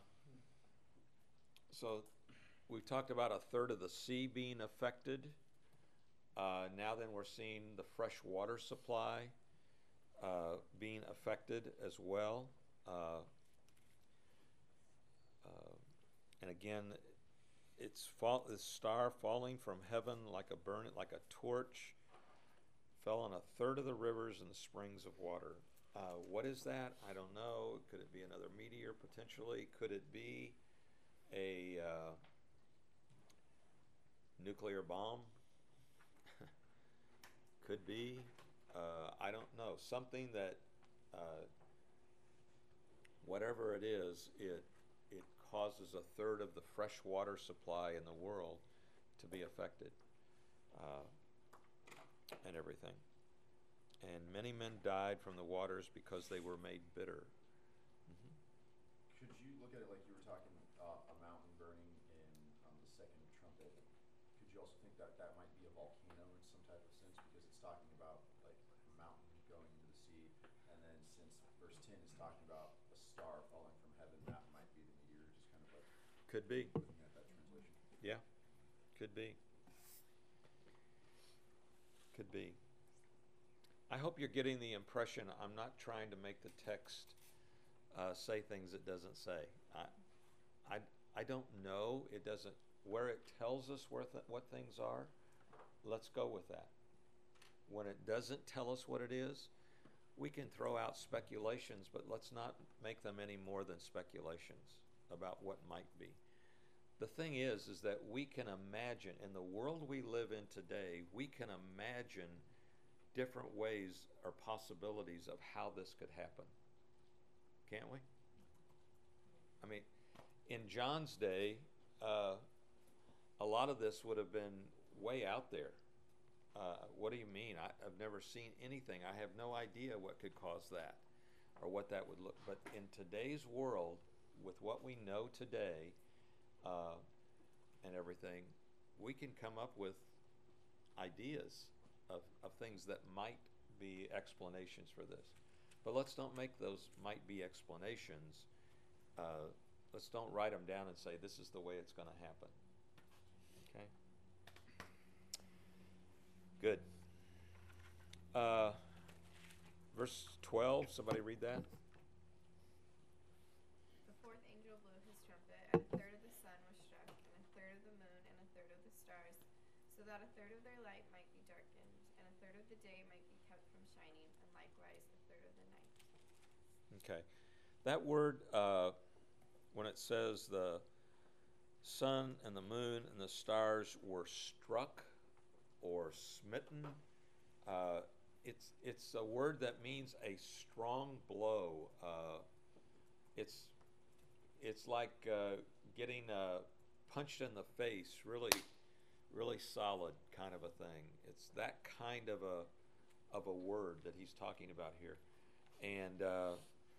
A: so we've talked about a third of the sea being affected. Uh, now then we're seeing the fresh water supply uh, being affected as well. Uh, uh, and again, it's fall, this star falling from heaven like a burn, like a torch, fell on a third of the rivers and the springs of water. Uh, what is that? I don't know. Could it be another meteor potentially? Could it be a uh, nuclear bomb? Could be. Uh, I don't know. Something that, uh, whatever it is, it it causes a third of the fresh water supply in the world to be affected, uh, and everything. And many men died from the waters because they were made bitter. Mm-hmm.
D: Could you look at it like you were talking uh, a mountain burning in um, the second trumpet? Could you also think that that might be a volcano in some type of sense, because it's talking about like a mountain going into the sea, and then since verse ten is talking about a star falling from heaven, that might be the meteor, just kind of like
A: Could be.
D: looking at that translation.
A: Yeah, could be. Could be. I hope you're getting the impression I'm not trying to make the text uh, say things it doesn't say. I, I, I don't know. It doesn't, where it tells us where th- what things are, let's go with that. When it doesn't tell us what it is, we can throw out speculations, but let's not make them any more than speculations about what might be. The thing is, is that we can imagine, in the world we live in today, we can imagine different ways or possibilities of how this could happen. Can't we? I mean, in John's day, uh, a lot of this would have been way out there. Uh, what do you mean? I, I've never seen anything. I have no idea what could cause that or what that would look. But in today's world, with what we know today uh, and everything, we can come up with ideas of, of things that might be explanations for this. But let's don't make those might be explanations. Uh, let's don't write them down and say this is the way it's going to happen. Okay? Good. Uh, verse twelve, somebody read that.
C: The fourth angel blew his trumpet, and a third of the sun was struck, and a third of the moon, and a third of the stars, so that a third of their light might be darkened, and a third of the day might be kept from shining, and likewise a third of the night.
A: Okay. That word, uh, when it says the sun and the moon and the stars were struck or smitten, uh, it's it's a word that means a strong blow. Uh, it's it's like uh, getting uh, punched in the face, really, really solid kind of a thing. It's that kind of a of a word that he's talking about here, and uh,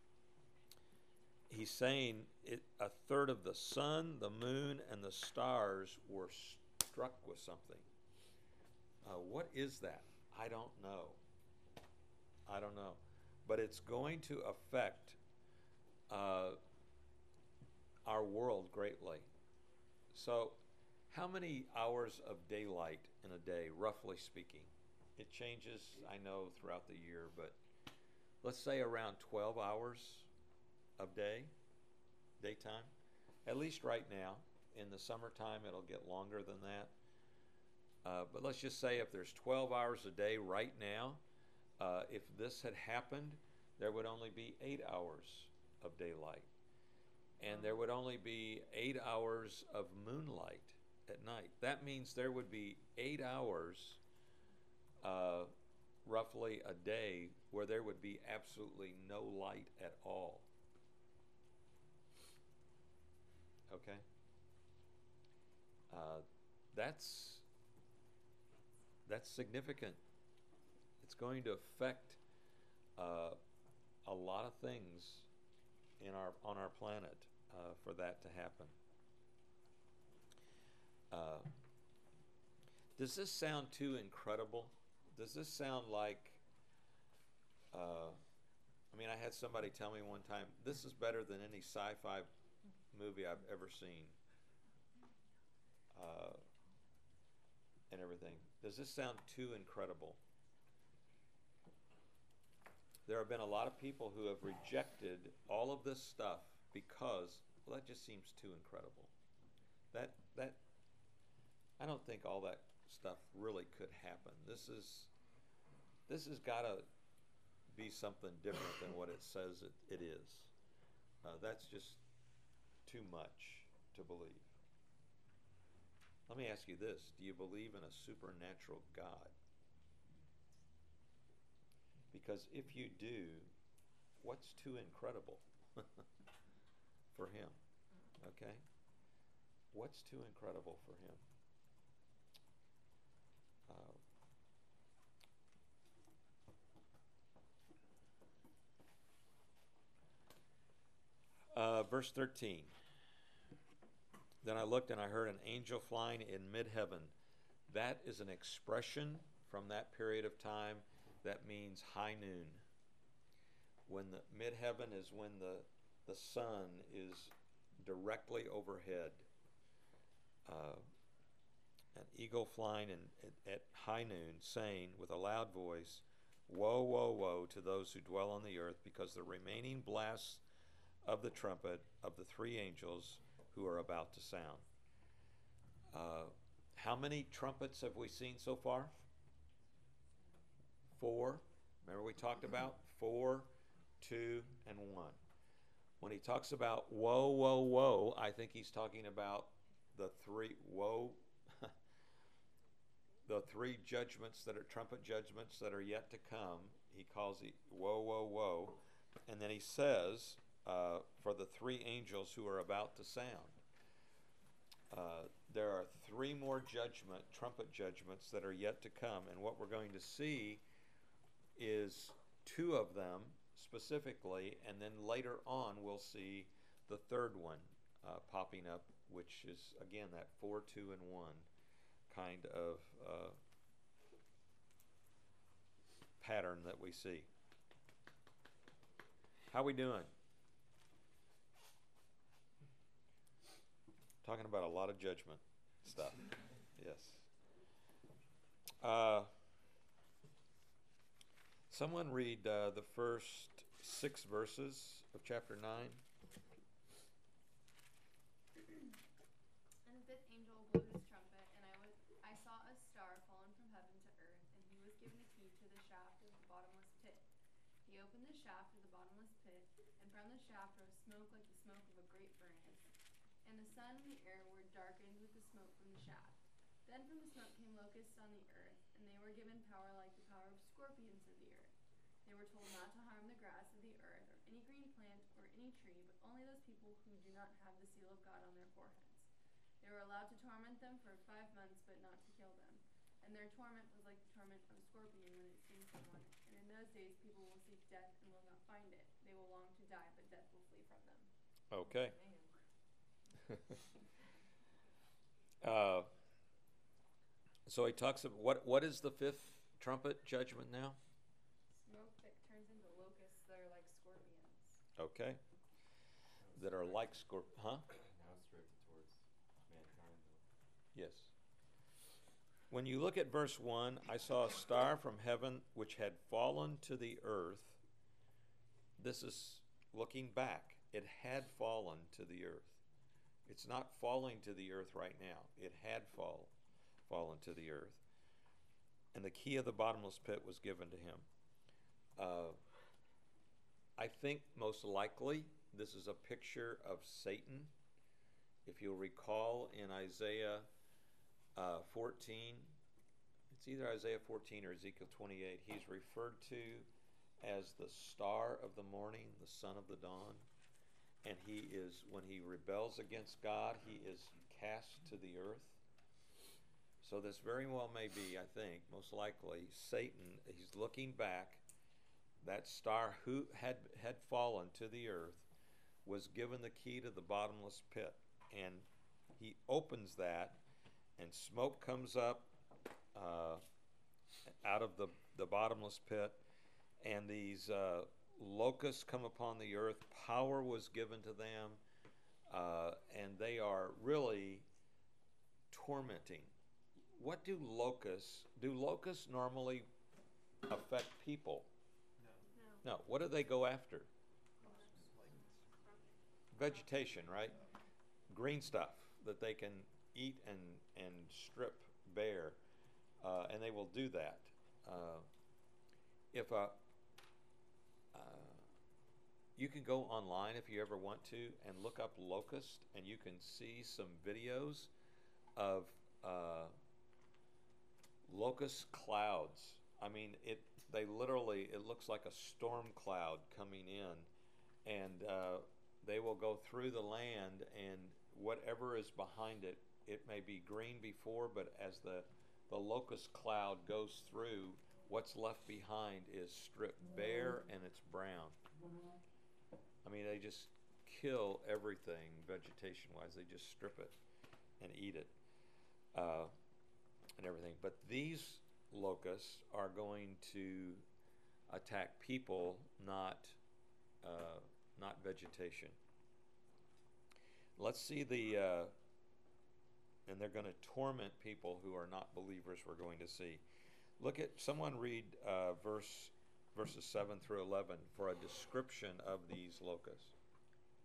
A: he's saying it, a third of the sun, the moon, and the stars were struck with something. Uh, what is that? I don't know. I don't know. But it's going to affect uh, our world greatly. So, how many hours of daylight in a day, roughly speaking? It changes, I know, throughout the year, but let's say around twelve hours of day, daytime. At least right now. In the summertime, it'll get longer than that. Uh, but let's just say if there's twelve hours a day right now, uh, if this had happened, there would only be eight hours of daylight. And there would only be eight hours of moonlight at night. That means there would be eight hours, uh, roughly a day, where there would be absolutely no light at all. Okay? Uh, that's that's significant. It's going to affect uh, a lot of things in our on our planet uh, for that to happen. Uh, does this sound too incredible? Does this sound like? Uh, I mean, I had somebody tell me one time, this is better than any sci-fi movie I've ever seen. Uh, and everything. Does this sound too incredible? There have been a lot of people who have rejected all of this stuff because, well, that just seems too incredible. That that I don't think all that stuff really could happen. This is this has got to be something different than what it says it, it is. Uh, that's just too much to believe. Let me ask you this. Do you believe in a supernatural God? Because if you do, what's too incredible for him? Okay? What's too incredible for him? Uh, uh, verse thirteen. Then I looked and I heard an angel flying in mid-heaven. That is an expression from that period of time that means high noon. When the mid-heaven is when the, the sun is directly overhead. Uh, an eagle flying in, at, at high noon, saying with a loud voice, Woe, woe, woe to those who dwell on the earth, because the remaining blasts of the trumpet of the three angels who are about to sound. Uh, how many trumpets have we seen so far? Four. Remember we talked about four, two, and one. When he talks about woe, woe, woe, I think he's talking about the three woe, the three judgments that are trumpet judgments that are yet to come. He calls it woe, woe, woe, and then he says uh, for the three angels who are about to sound. Uh, there are three more judgment, trumpet judgments that are yet to come, and what we're going to see is two of them specifically, and then later on we'll see the third one uh, popping up, which is again that four, two, and one kind of uh, pattern that we see. How we doing? Talking about a lot of judgment stuff. Yes. Uh, someone read uh, the first six verses of chapter nine.
G: And the fifth angel blew his trumpet, and I was I saw a star fallen from heaven to earth, and he was given a key to the shaft of the bottomless pit. He opened the shaft of the bottomless pit, and from the shaft rose smoke like the smoke of a great furnace. And the sun and the air were darkened with the smoke from the shaft. Then from the smoke came locusts on the earth, and they were given power like the power of scorpions of the earth. They were told not to harm the grass of the earth, or any green plant, or any tree, but only those people who do not have the seal of God on their foreheads. They were allowed to torment them for five months, but not to kill them. And their torment was like the torment of a scorpion when it stings someone. And in those days people will seek death and will not find it. They will long to die, but death will flee from them.
A: Okay. uh, so he talks about what what is the fifth trumpet judgment now?
G: Smoke that turns into locusts that are like scorpions.
A: Okay. That are like scorp huh?
B: Now it's directed towards mankind, though.
A: Yes. When you look at verse one, I saw a star from heaven which had fallen to the earth. This is looking back. It had fallen to the earth. It's not falling to the earth right now. It had fall, fallen to the earth. And the key of the bottomless pit was given to him. Uh, I think most likely this is a picture of Satan. If you'll recall in Isaiah uh, fourteen, it's either Isaiah fourteen or Ezekiel twenty-eight, he's referred to as the star of the morning, the son of the dawn. And he is, when he rebels against God, he is cast to the earth. So this very well may be, I think, most likely, Satan, he's looking back. That star who had, had fallen to the earth was given the key to the bottomless pit. And he opens that, and smoke comes up uh, out of the, the bottomless pit. And these uh, locusts come upon the earth. Power was given to them. Uh, and they are really tormenting. What do locusts, do locusts normally affect people?
J: No.
A: No. What do they go after? Vegetation, right? Green stuff that they can eat and, and strip bare. Uh, and they will do that. Uh, if a, uh, you can go online if you ever want to and look up locust, and you can see some videos of uh, locust clouds. I mean, it. They literally, it looks like a storm cloud coming in, and uh, they will go through the land, and whatever is behind it, it may be green before, but as the the locust cloud goes through, what's left behind is stripped bare and it's brown. I mean, they just kill everything vegetation-wise. They just strip it and eat it uh, and everything. But these locusts are going to attack people, not uh, not vegetation. Let's see the, uh, and they're going to torment people who are not believers. We're going to see. Look at, someone read uh, verse verses seven through eleven for a description of these locusts.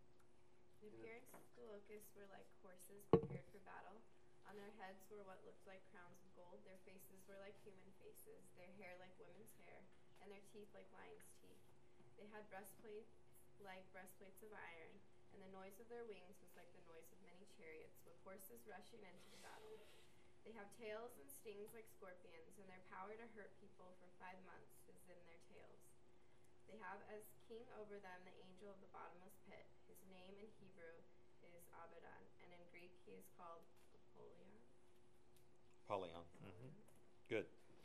C: The
E: In a-
C: appearance of the locusts were like horses prepared for battle. On their heads were what looked like crowns of gold. Their faces were like human faces, their hair like women's hair, and their teeth like lions' teeth. They had breastplates like breastplates of iron, and the noise of their wings was like the noise of many chariots, with horses rushing into the battle. They have tails and stings like scorpions, and their power to hurt people for five months is in their tails. They have as king over them the angel of the bottomless pit. His name in Hebrew is Abaddon, and in Greek he is called Apollyon.
A: Polyon. Mm-hmm. Good.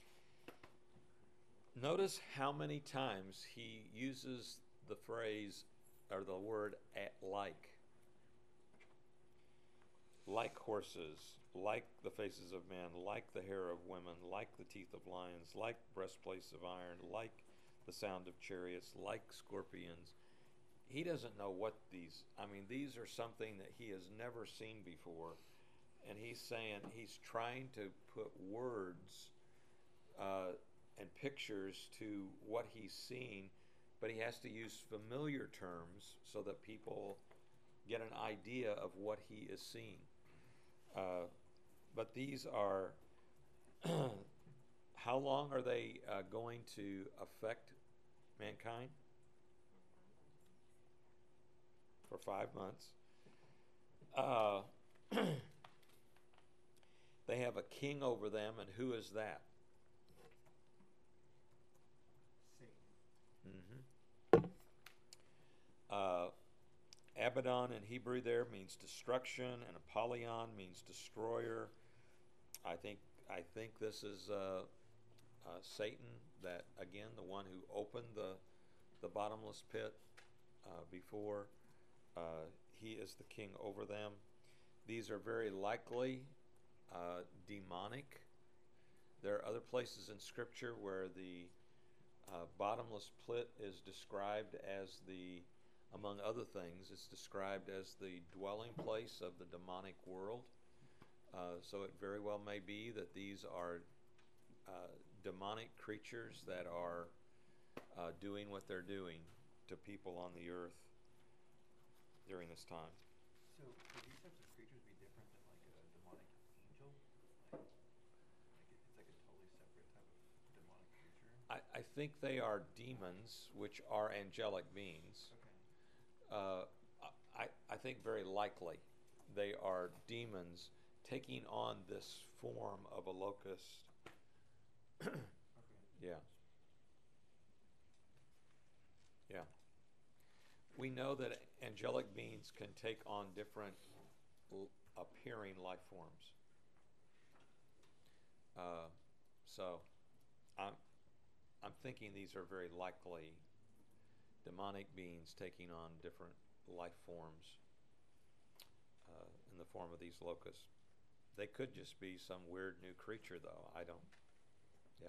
A: Notice how many times he uses the phrase or the word at like. Like horses, like the faces of men, like the hair of women, like the teeth of lions, like breastplates of iron, like the sound of chariots, like scorpions. He doesn't know what these, I mean, these are something that he has never seen before. And he's saying, he's trying to put words uh, and pictures to what he's seeing, but he has to use familiar terms so that people get an idea of what he is seeing. Uh, but these are, how long are they uh, going to affect mankind? For five months. Uh, they have a king over them, and who is that?
J: Satan.
A: Mm-hmm. Uh, Abaddon in Hebrew there means destruction, and Apollyon means destroyer. I think I think this is uh, uh, Satan, that again, the one who opened the the bottomless pit uh, before. Uh, he is the king over them. These are very likely uh, demonic. There are other places in Scripture where the uh, bottomless pit is described as the, among other things, it's described as the dwelling place of the demonic world. Uh, so it very well may be that these are uh, demonic creatures that are uh, doing what they're doing to people on the earth during this time.
J: So could these types of creatures be different than like a demonic angel? Like, like it- it's like a totally separate type of demonic creature?
A: I, I think they are demons, which are angelic beings.
J: Okay.
A: Uh, I, I think very likely they are demons taking on this form of a locust.
J: Okay.
A: Yeah. Yeah. We know that angelic beings can take on different l- appearing life forms. Uh, so I'm, I'm thinking these are very likely demonic beings taking on different life forms uh, in the form of these locusts. They could just be some weird new creature, though. I don't. Yeah.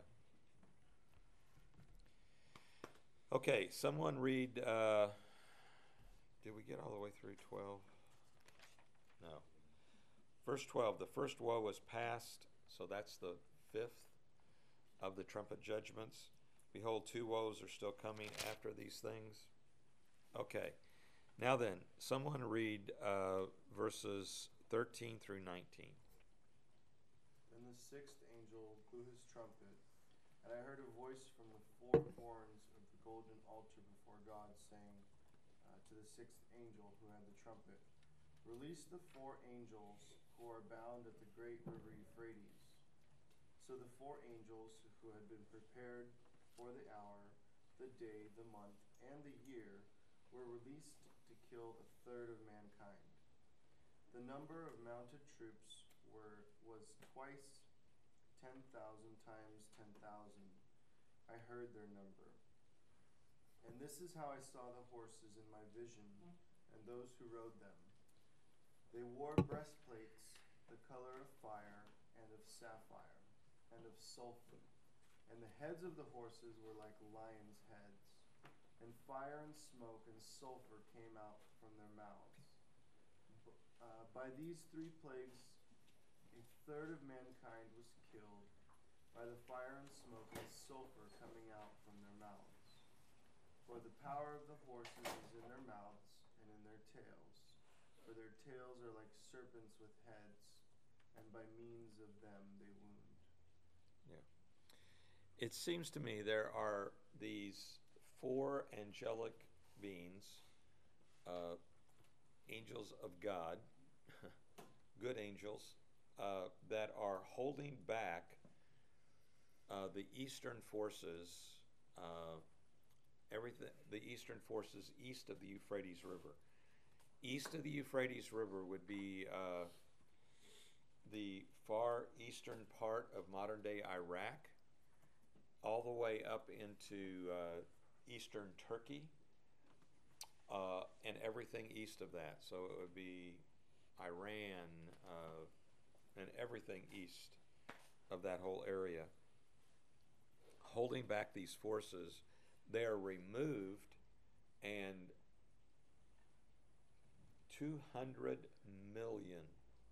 A: Okay, someone read. Uh, did we get all the way through twelve? No. Verse twelve. The first woe was past, so that's the fifth of the trumpet judgments. Behold, two woes are still coming after these things. Okay. Now then, someone read uh, verses thirteen through nineteen.
E: Then the sixth angel blew his trumpet, and I heard a voice from the four horns of the golden altar before God, saying uh, to the sixth angel who had the trumpet, "Release the four angels who are bound at the great river Euphrates." So the four angels who had been prepared for the hour, the day, the month, and the year were released to kill a third of mankind. The number of mounted troops were was twice ten thousand times ten thousand. I heard their number. And this is how I saw the horses in my vision, and those who rode them. They wore breastplates the color of fire and of sapphire and of sulfur, and the heads of the horses were like lions' heads, and fire and smoke and sulfur came out from their mouths. Uh, by these three plagues, a third of mankind was killed by the fire and smoke and sulfur coming out from their mouths. For the power of the horses is in their mouths and in their tails, For their tails are like serpents with heads, and by means of them they wound.
A: Yeah. It seems to me there are these four angelic beings, uh, angels of God, good angels, uh, that are holding back uh, the eastern forces, uh, everything, the eastern forces east of the Euphrates River. East of the Euphrates River would be uh, the far eastern part of modern-day Iraq, all the way up into uh, eastern Turkey, uh, and everything east of that. So it would be Iran uh, and everything east of that whole area. Holding back these forces, they are removed, and two hundred million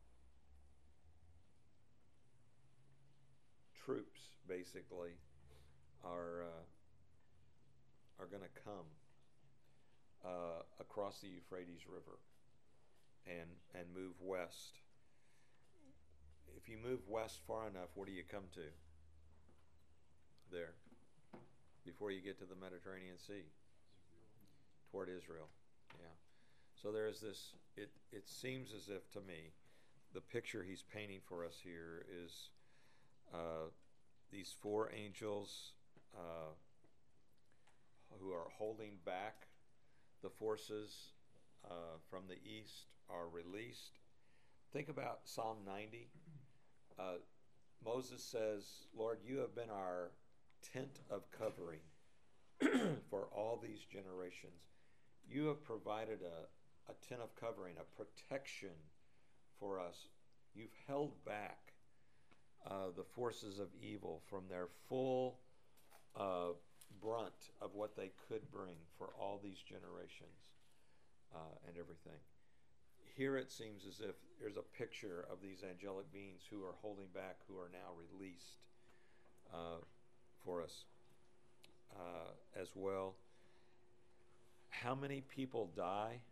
A: troops basically are uh, are going to come uh, across the Euphrates River and and move west. If you move west far enough, what do you come to? There, before you get to the Mediterranean Sea, toward Israel. Yeah. So there is this. It it seems as if to me, the picture he's painting for us here is uh, these four angels uh, who are holding back the forces uh, from the east are released. Think about Psalm ninety. Uh, Moses says, "Lord, you have been our tent of covering for all these generations. You have provided a, a tent of covering, a protection for us. You've held back uh, the forces of evil from their full uh, brunt of what they could bring for all these generations uh, and everything." Here it seems as if there's a picture of these angelic beings who are holding back, who are now released uh, for us uh, as well. How many people die?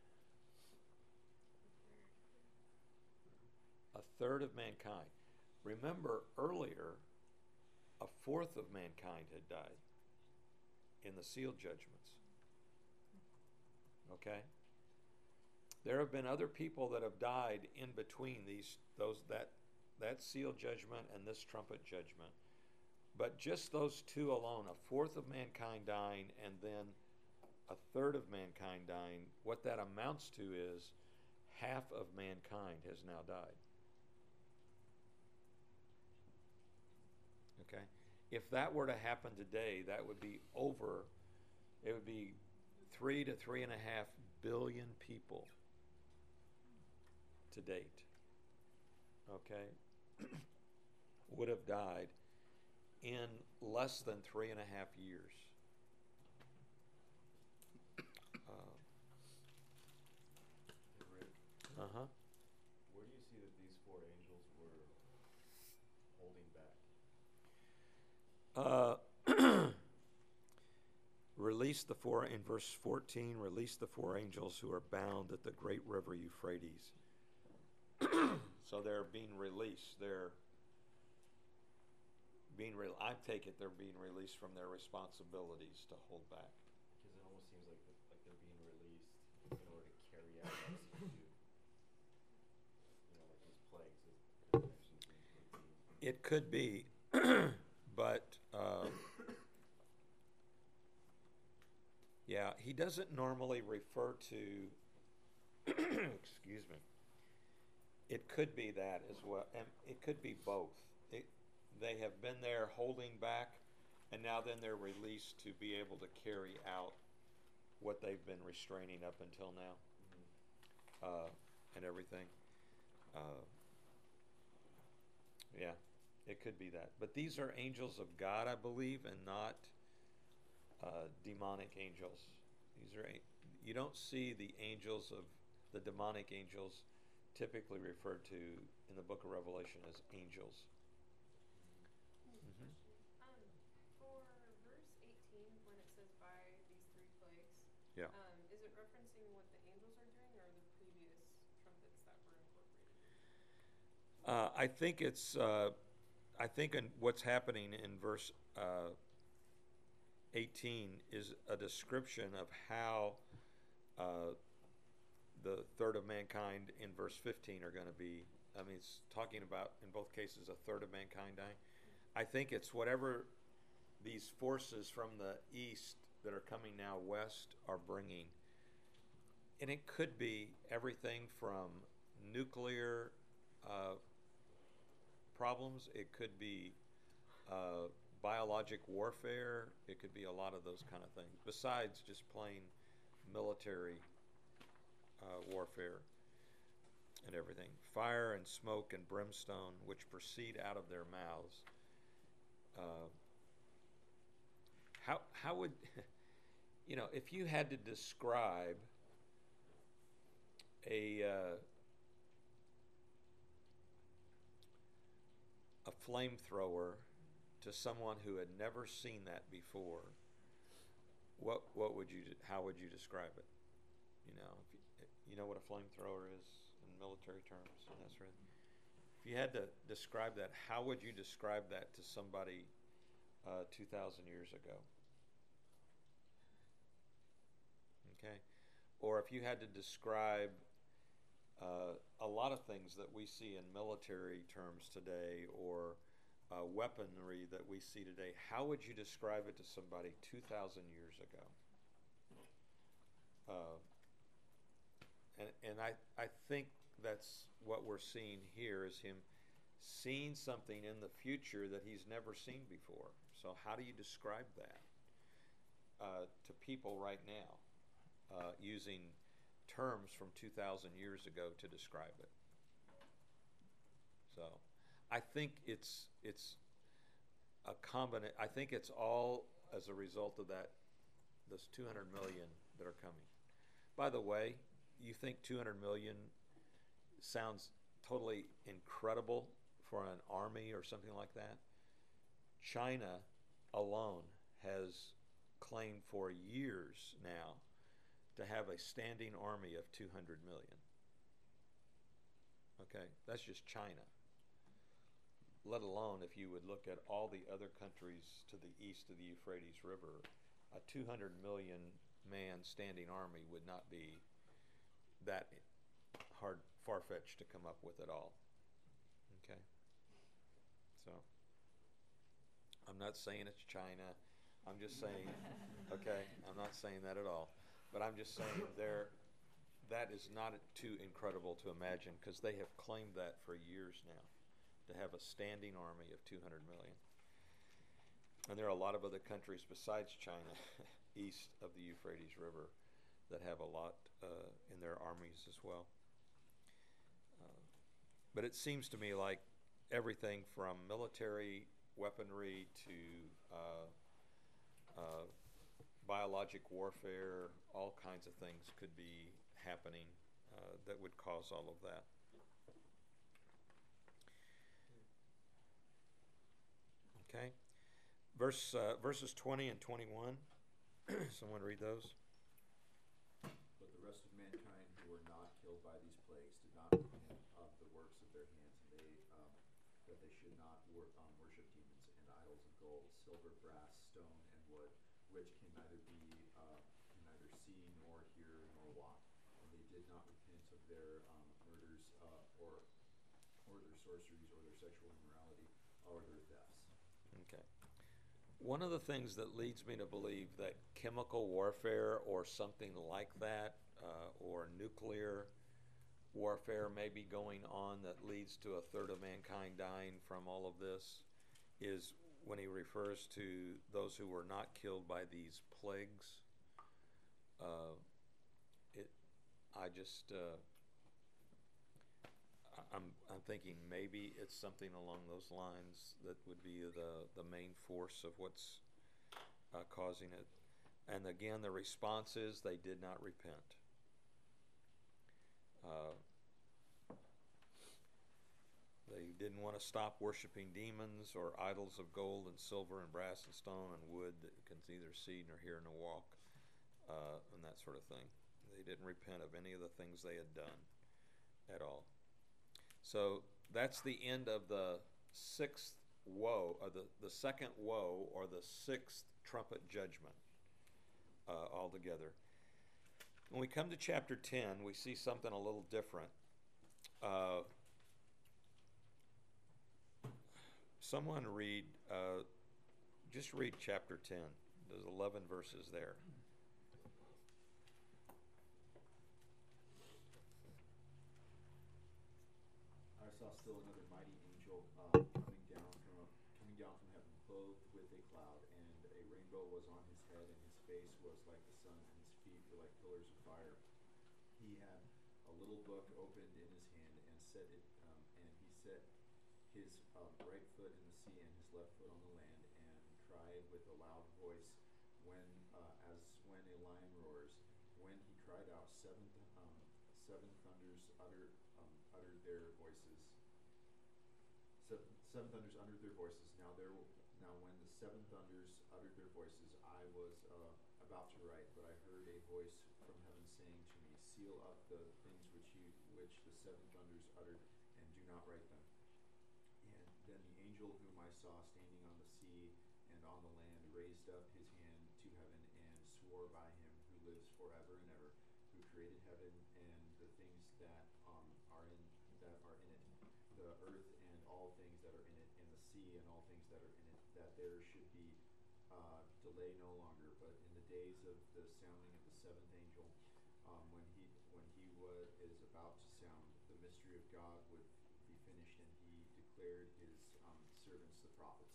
A: A third of mankind. Remember earlier, a fourth of mankind had died in the seal judgments. Okay? There have been other people that have died in between these those that that seal judgment and this trumpet judgment. But just those two alone, a fourth of mankind dying and then a third of mankind dying, what that amounts to is half of mankind has now died. Okay? If that were to happen today, that would be over, it would be three to three and a half billion people to date, okay, would have died in less than three and a half years. Uh huh.
B: Where do you see that these four angels were holding back?
A: Uh, release the four, in verse fourteen, release the four angels who are bound at the great river Euphrates. So they're being released. They're being, re- I take it they're being released from their responsibilities to hold back.
B: Because it almost seems like the, like they're being released in order to carry out what they do. You know, like these plagues that are mentioned in eighteen.
A: It could be, but uh, yeah, he doesn't normally refer to, excuse me, it could be that as well, and it could be both. It, they have been there holding back, and now then they're released to be able to carry out what they've been restraining up until now,
B: Mm-hmm.
A: uh, and everything. Uh, yeah, it could be that. But these are angels of God, I believe, and not uh, demonic angels. These are a- you don't see the angels of the demonic angels typically referred to in the book of Revelation as angels. Mm-hmm.
F: Um, for verse eighteen, when it says by these three plagues,
A: Yeah.
F: um, is it referencing what the angels are doing or the previous trumpet that were incorporated?
A: Uh, I think it's, uh, I think in what's happening in verse uh, eighteen is a description of how uh, the third of mankind in verse fifteen are going to be. I mean, it's talking about, in both cases, a third of mankind dying. I think it's whatever these forces from the east that are coming now west are bringing. And it could be everything from nuclear uh, problems. It could be uh, biologic warfare. It could be a lot of those kind of things, besides just plain military uh, warfare and everything. Fire and smoke and brimstone, which proceed out of their mouths. Uh, how how would you know if you had to describe a uh, a flamethrower to someone who had never seen that before? What what would you how would you describe it? You know, if you, you know what a flamethrower is in military terms and that sort of thing. If you had to describe that, how would you describe that to somebody uh, two thousand years ago? Okay, or if you had to describe uh, a lot of things that we see in military terms today, or uh, weaponry that we see today, how would you describe it to somebody two thousand years ago? Uh, and and I, I think that's what we're seeing here, is him seeing something in the future that he's never seen before. So how do you describe that uh, to people right now, uh, using terms from two thousand years ago to describe it? So I think it's it's a combination. I think it's all as a result of that, those two hundred million that are coming. By the way, you think two hundred million sounds totally incredible for an army or something like that? China alone has claimed for years now to have a standing army of two hundred million. Okay, that's just China. Let alone if you would look at all the other countries to the east of the Euphrates River, a two hundred million man standing army would not be that hard, far-fetched to come up with at all. Okay? So, I'm not saying it's China. I'm just saying, okay, I'm not saying that at all. But I'm just saying there, that is not too incredible to imagine, because they have claimed that for years now, to have a standing army of two hundred million. And there are a lot of other countries besides China, east of the Euphrates River, that have a lot uh, in their armies as well. Uh, but it seems to me like everything from military weaponry to uh, uh, biologic warfare, all kinds of things could be happening uh, that would cause all of that. Okay, verse uh, verses twenty and twenty-one. Someone read those.
D: But the rest of mankind who were not killed by these plagues did not repent of the works of their hands, and they um, that they should not wor- um, worship demons and idols of gold, silver, brass, stone, and wood, which can neither be uh, can neither see nor hear nor walk. And they did not repent of their um, murders uh, or or their sorceries or their sexual immorality or their thefts.
A: Okay. One of the things that leads me to believe that chemical warfare or something like that, uh, or nuclear warfare may be going on that leads to a third of mankind dying from all of this, is when he refers to those who were not killed by these plagues. Uh, it, I just, uh, I'm I'm thinking maybe it's something along those lines that would be the the main force of what's uh, causing it. And again, the response is they did not repent. Uh, they didn't want to stop worshiping demons or idols of gold and silver and brass and stone and wood that can neither see nor hear nor walk, uh, and that sort of thing. They didn't repent of any of the things they had done. at all. So that's the end of the sixth woe, or the, the second woe, or the sixth trumpet judgment uh, altogether. When we come to chapter ten, we see something a little different. Uh, someone read, uh, just read chapter ten. There's eleven verses there.
D: I saw still another mighty angel um, coming down from a, coming down from heaven, clothed with a cloud, and a rainbow was on his head, and his face was like the sun, and his feet were like pillars of fire. He had a little book opened in his hand, and set it, um, and he set his uh, right foot in the sea and his left foot on the land, and cried with a loud voice, when uh, as when a lion roars. When he cried out, seven um, seven thunders uttered um, uttered their voices. Seven, seven thunders uttered their voices. Now there, now when the seven thunders uttered their voices, I was uh, about to write, but I heard a voice from heaven saying to me, "Seal up the things which you which the seven thunders uttered, and do not write them." And then the angel whom I saw standing on the sea and on the land raised up his hand to heaven and swore by him who lives forever and ever, who created heaven and the things that um, are in that are in it, the earth and all things that are in it, and the sea and all things that are in it, that there should be uh, delay no longer, but in the days of the sounding of the seventh angel, um, when he when he was is about to sound, the mystery of God would be finished, and he declared his um, servants the prophets.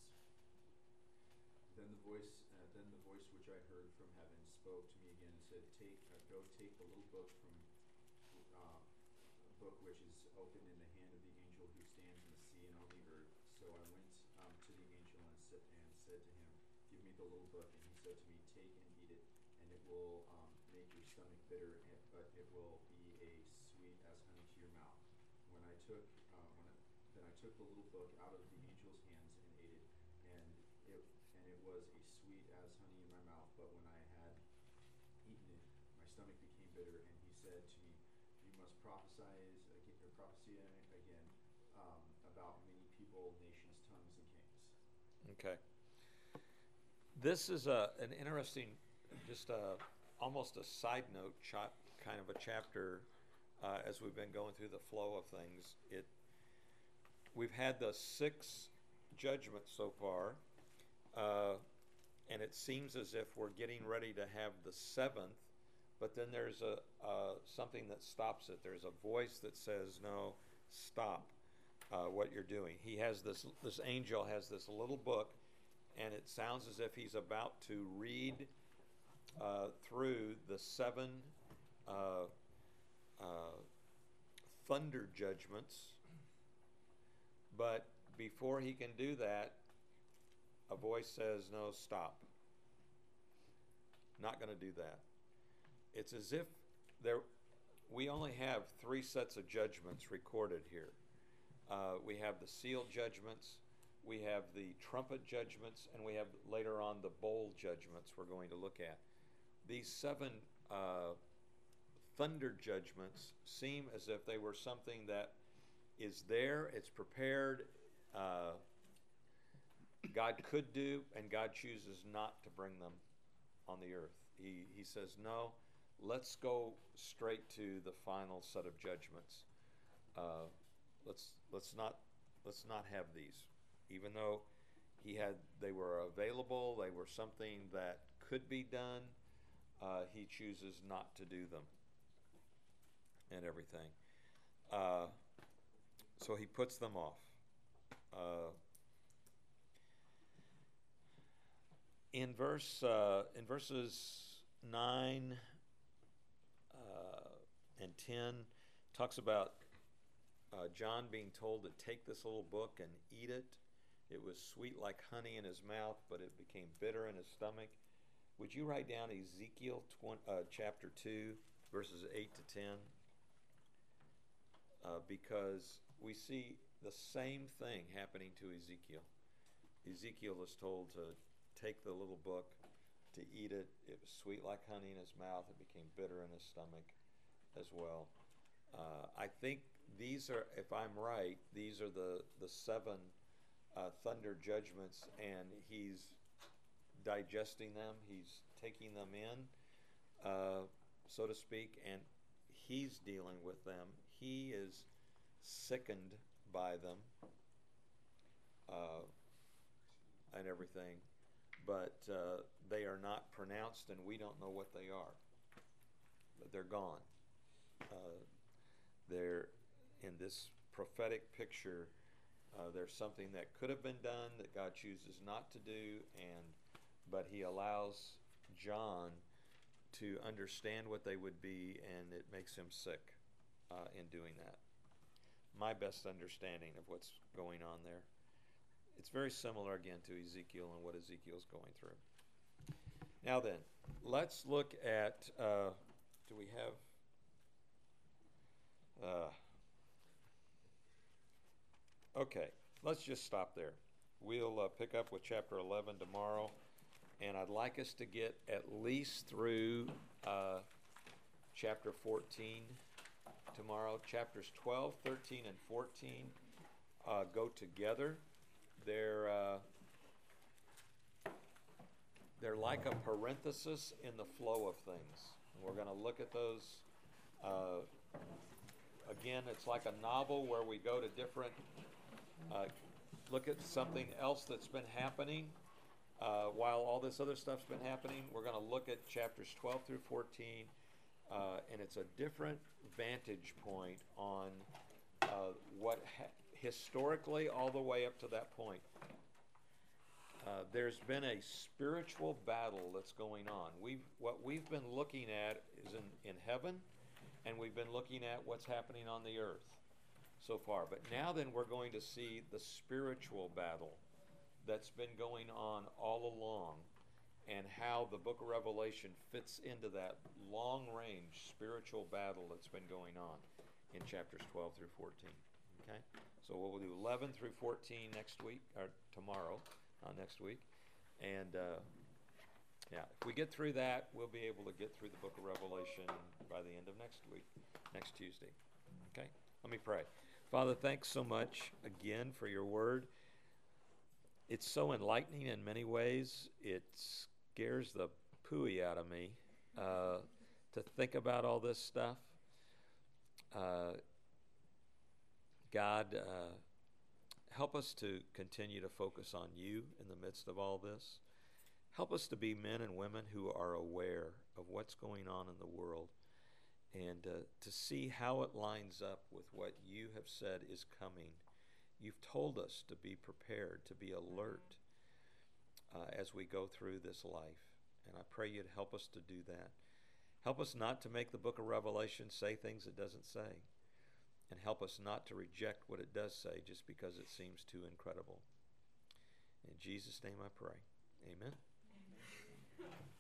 D: Then the voice, uh, then the voice which I heard from heaven spoke to me again and said, "Take, uh, go, take the little book from uh, book which is open in the hand of the angel who stands in the sea and on the earth." So I went um, to the angel and said, and said to him, "Give me the little book." And he said to me, "Take and eat it, and it will um, make your stomach bitter, and, but it will be a sweet as honey to your mouth." When I took, uh, when I, then I took the little book out of the angel's hands and ate it, and it and it was a sweet as honey in my mouth. But when I had eaten it, my stomach became bitter. And he said to me, "You must prophesy again, or prophesy again um, about many people, nations, tongues, and kings."
A: Okay. This is a, an interesting, just a, almost a side note, chap, kind of a chapter uh, as we've been going through the flow of things. It we've had the six judgments so far, uh, and it seems as if we're getting ready to have the seventh, but then there's a uh, something that stops it. There's a voice that says, "No, stop uh, what you're doing." He has this, this angel has this little book, and it sounds as if he's about to read uh, through the seven uh, uh, thunder judgments. But before he can do that, a voice says, "No, stop. Not going to do that." It's as if there, we only have three sets of judgments recorded here. Uh, we have the seal judgments, we have the trumpet judgments, and we have later on the bowl judgments we're going to look at. These seven uh, thunder judgments seem as if they were something that is there, it's prepared, uh, God could do, and God chooses not to bring them on the earth. He, he says, "No, let's go straight to the final set of judgments. Uh, let's let's not let's not have these." Even though he had, they were available, they were something that could be done, uh, he chooses not to do them and everything. Uh, so he puts them off. Uh, in verse uh, in verses nine uh, and ten, talks about uh, John being told to take this little book and eat it. It was sweet like honey in his mouth, but it became bitter in his stomach. Would you write down Ezekiel twenty, uh, chapter two, verses eight to ten? Uh, because we see the same thing happening to Ezekiel. Ezekiel was told to take the little book, to eat it. It was sweet like honey in his mouth. It became bitter in his stomach as well. Uh, I think these are, if I'm right, these are the, the seven uh, thunder judgments, and he's digesting them, he's taking them in, uh, so to speak, and he's dealing with them. He is sickened by them uh, and everything, but uh, they are not pronounced, and we don't know what they are. But they're gone. Uh, they're in this prophetic picture. Uh, there's something that could have been done that God chooses not to do, and but He allows John to understand what they would be, and it makes him sick uh, in doing that. My best understanding of what's going on there. It's very similar again to Ezekiel and what Ezekiel's going through. Now then, let's look at, uh, do we have, uh, okay, let's just stop there. We'll uh, pick up with chapter eleven tomorrow, and I'd like us to get at least through uh, chapter fourteen tomorrow. Chapters twelve, thirteen, and fourteen uh, go together. They're uh, they're like a parenthesis in the flow of things. We're going to look at those. Uh, again, it's like a novel where we go to different, uh, look at something else that's been happening. Uh, while all this other stuff's been happening, we're going to look at chapters twelve through fourteen, uh, and it's a different vantage point on uh, what ha- historically all the way up to that point. Uh, there's been a spiritual battle that's going on. We've what we've been looking at is in, in heaven, and we've been looking at what's happening on the earth so far. But now then we're going to see the spiritual battle that's been going on all along, and how the book of Revelation fits into that long-range spiritual battle that's been going on in chapters twelve through fourteen. Okay? So we'll do eleven through fourteen next week, or tomorrow, not next week. And uh, yeah, if we get through that, we'll be able to get through the book of Revelation by the end of next week, next Tuesday. Okay? Let me pray. Father, thanks so much again for your word. It's so enlightening in many ways. It scares the pooey out of me uh, to think about all this stuff. Uh, God, uh, help us to continue to focus on you in the midst of all this. Help us to be men and women who are aware of what's going on in the world, and uh, to see how it lines up with what you have said is coming. You've told us to be prepared, to be alert uh, as we go through this life. And I pray you'd help us to do that. Help us not to make the book of Revelation say things it doesn't say. And help us not to reject what it does say just because it seems too incredible. In Jesus' name I pray. Amen. Amen.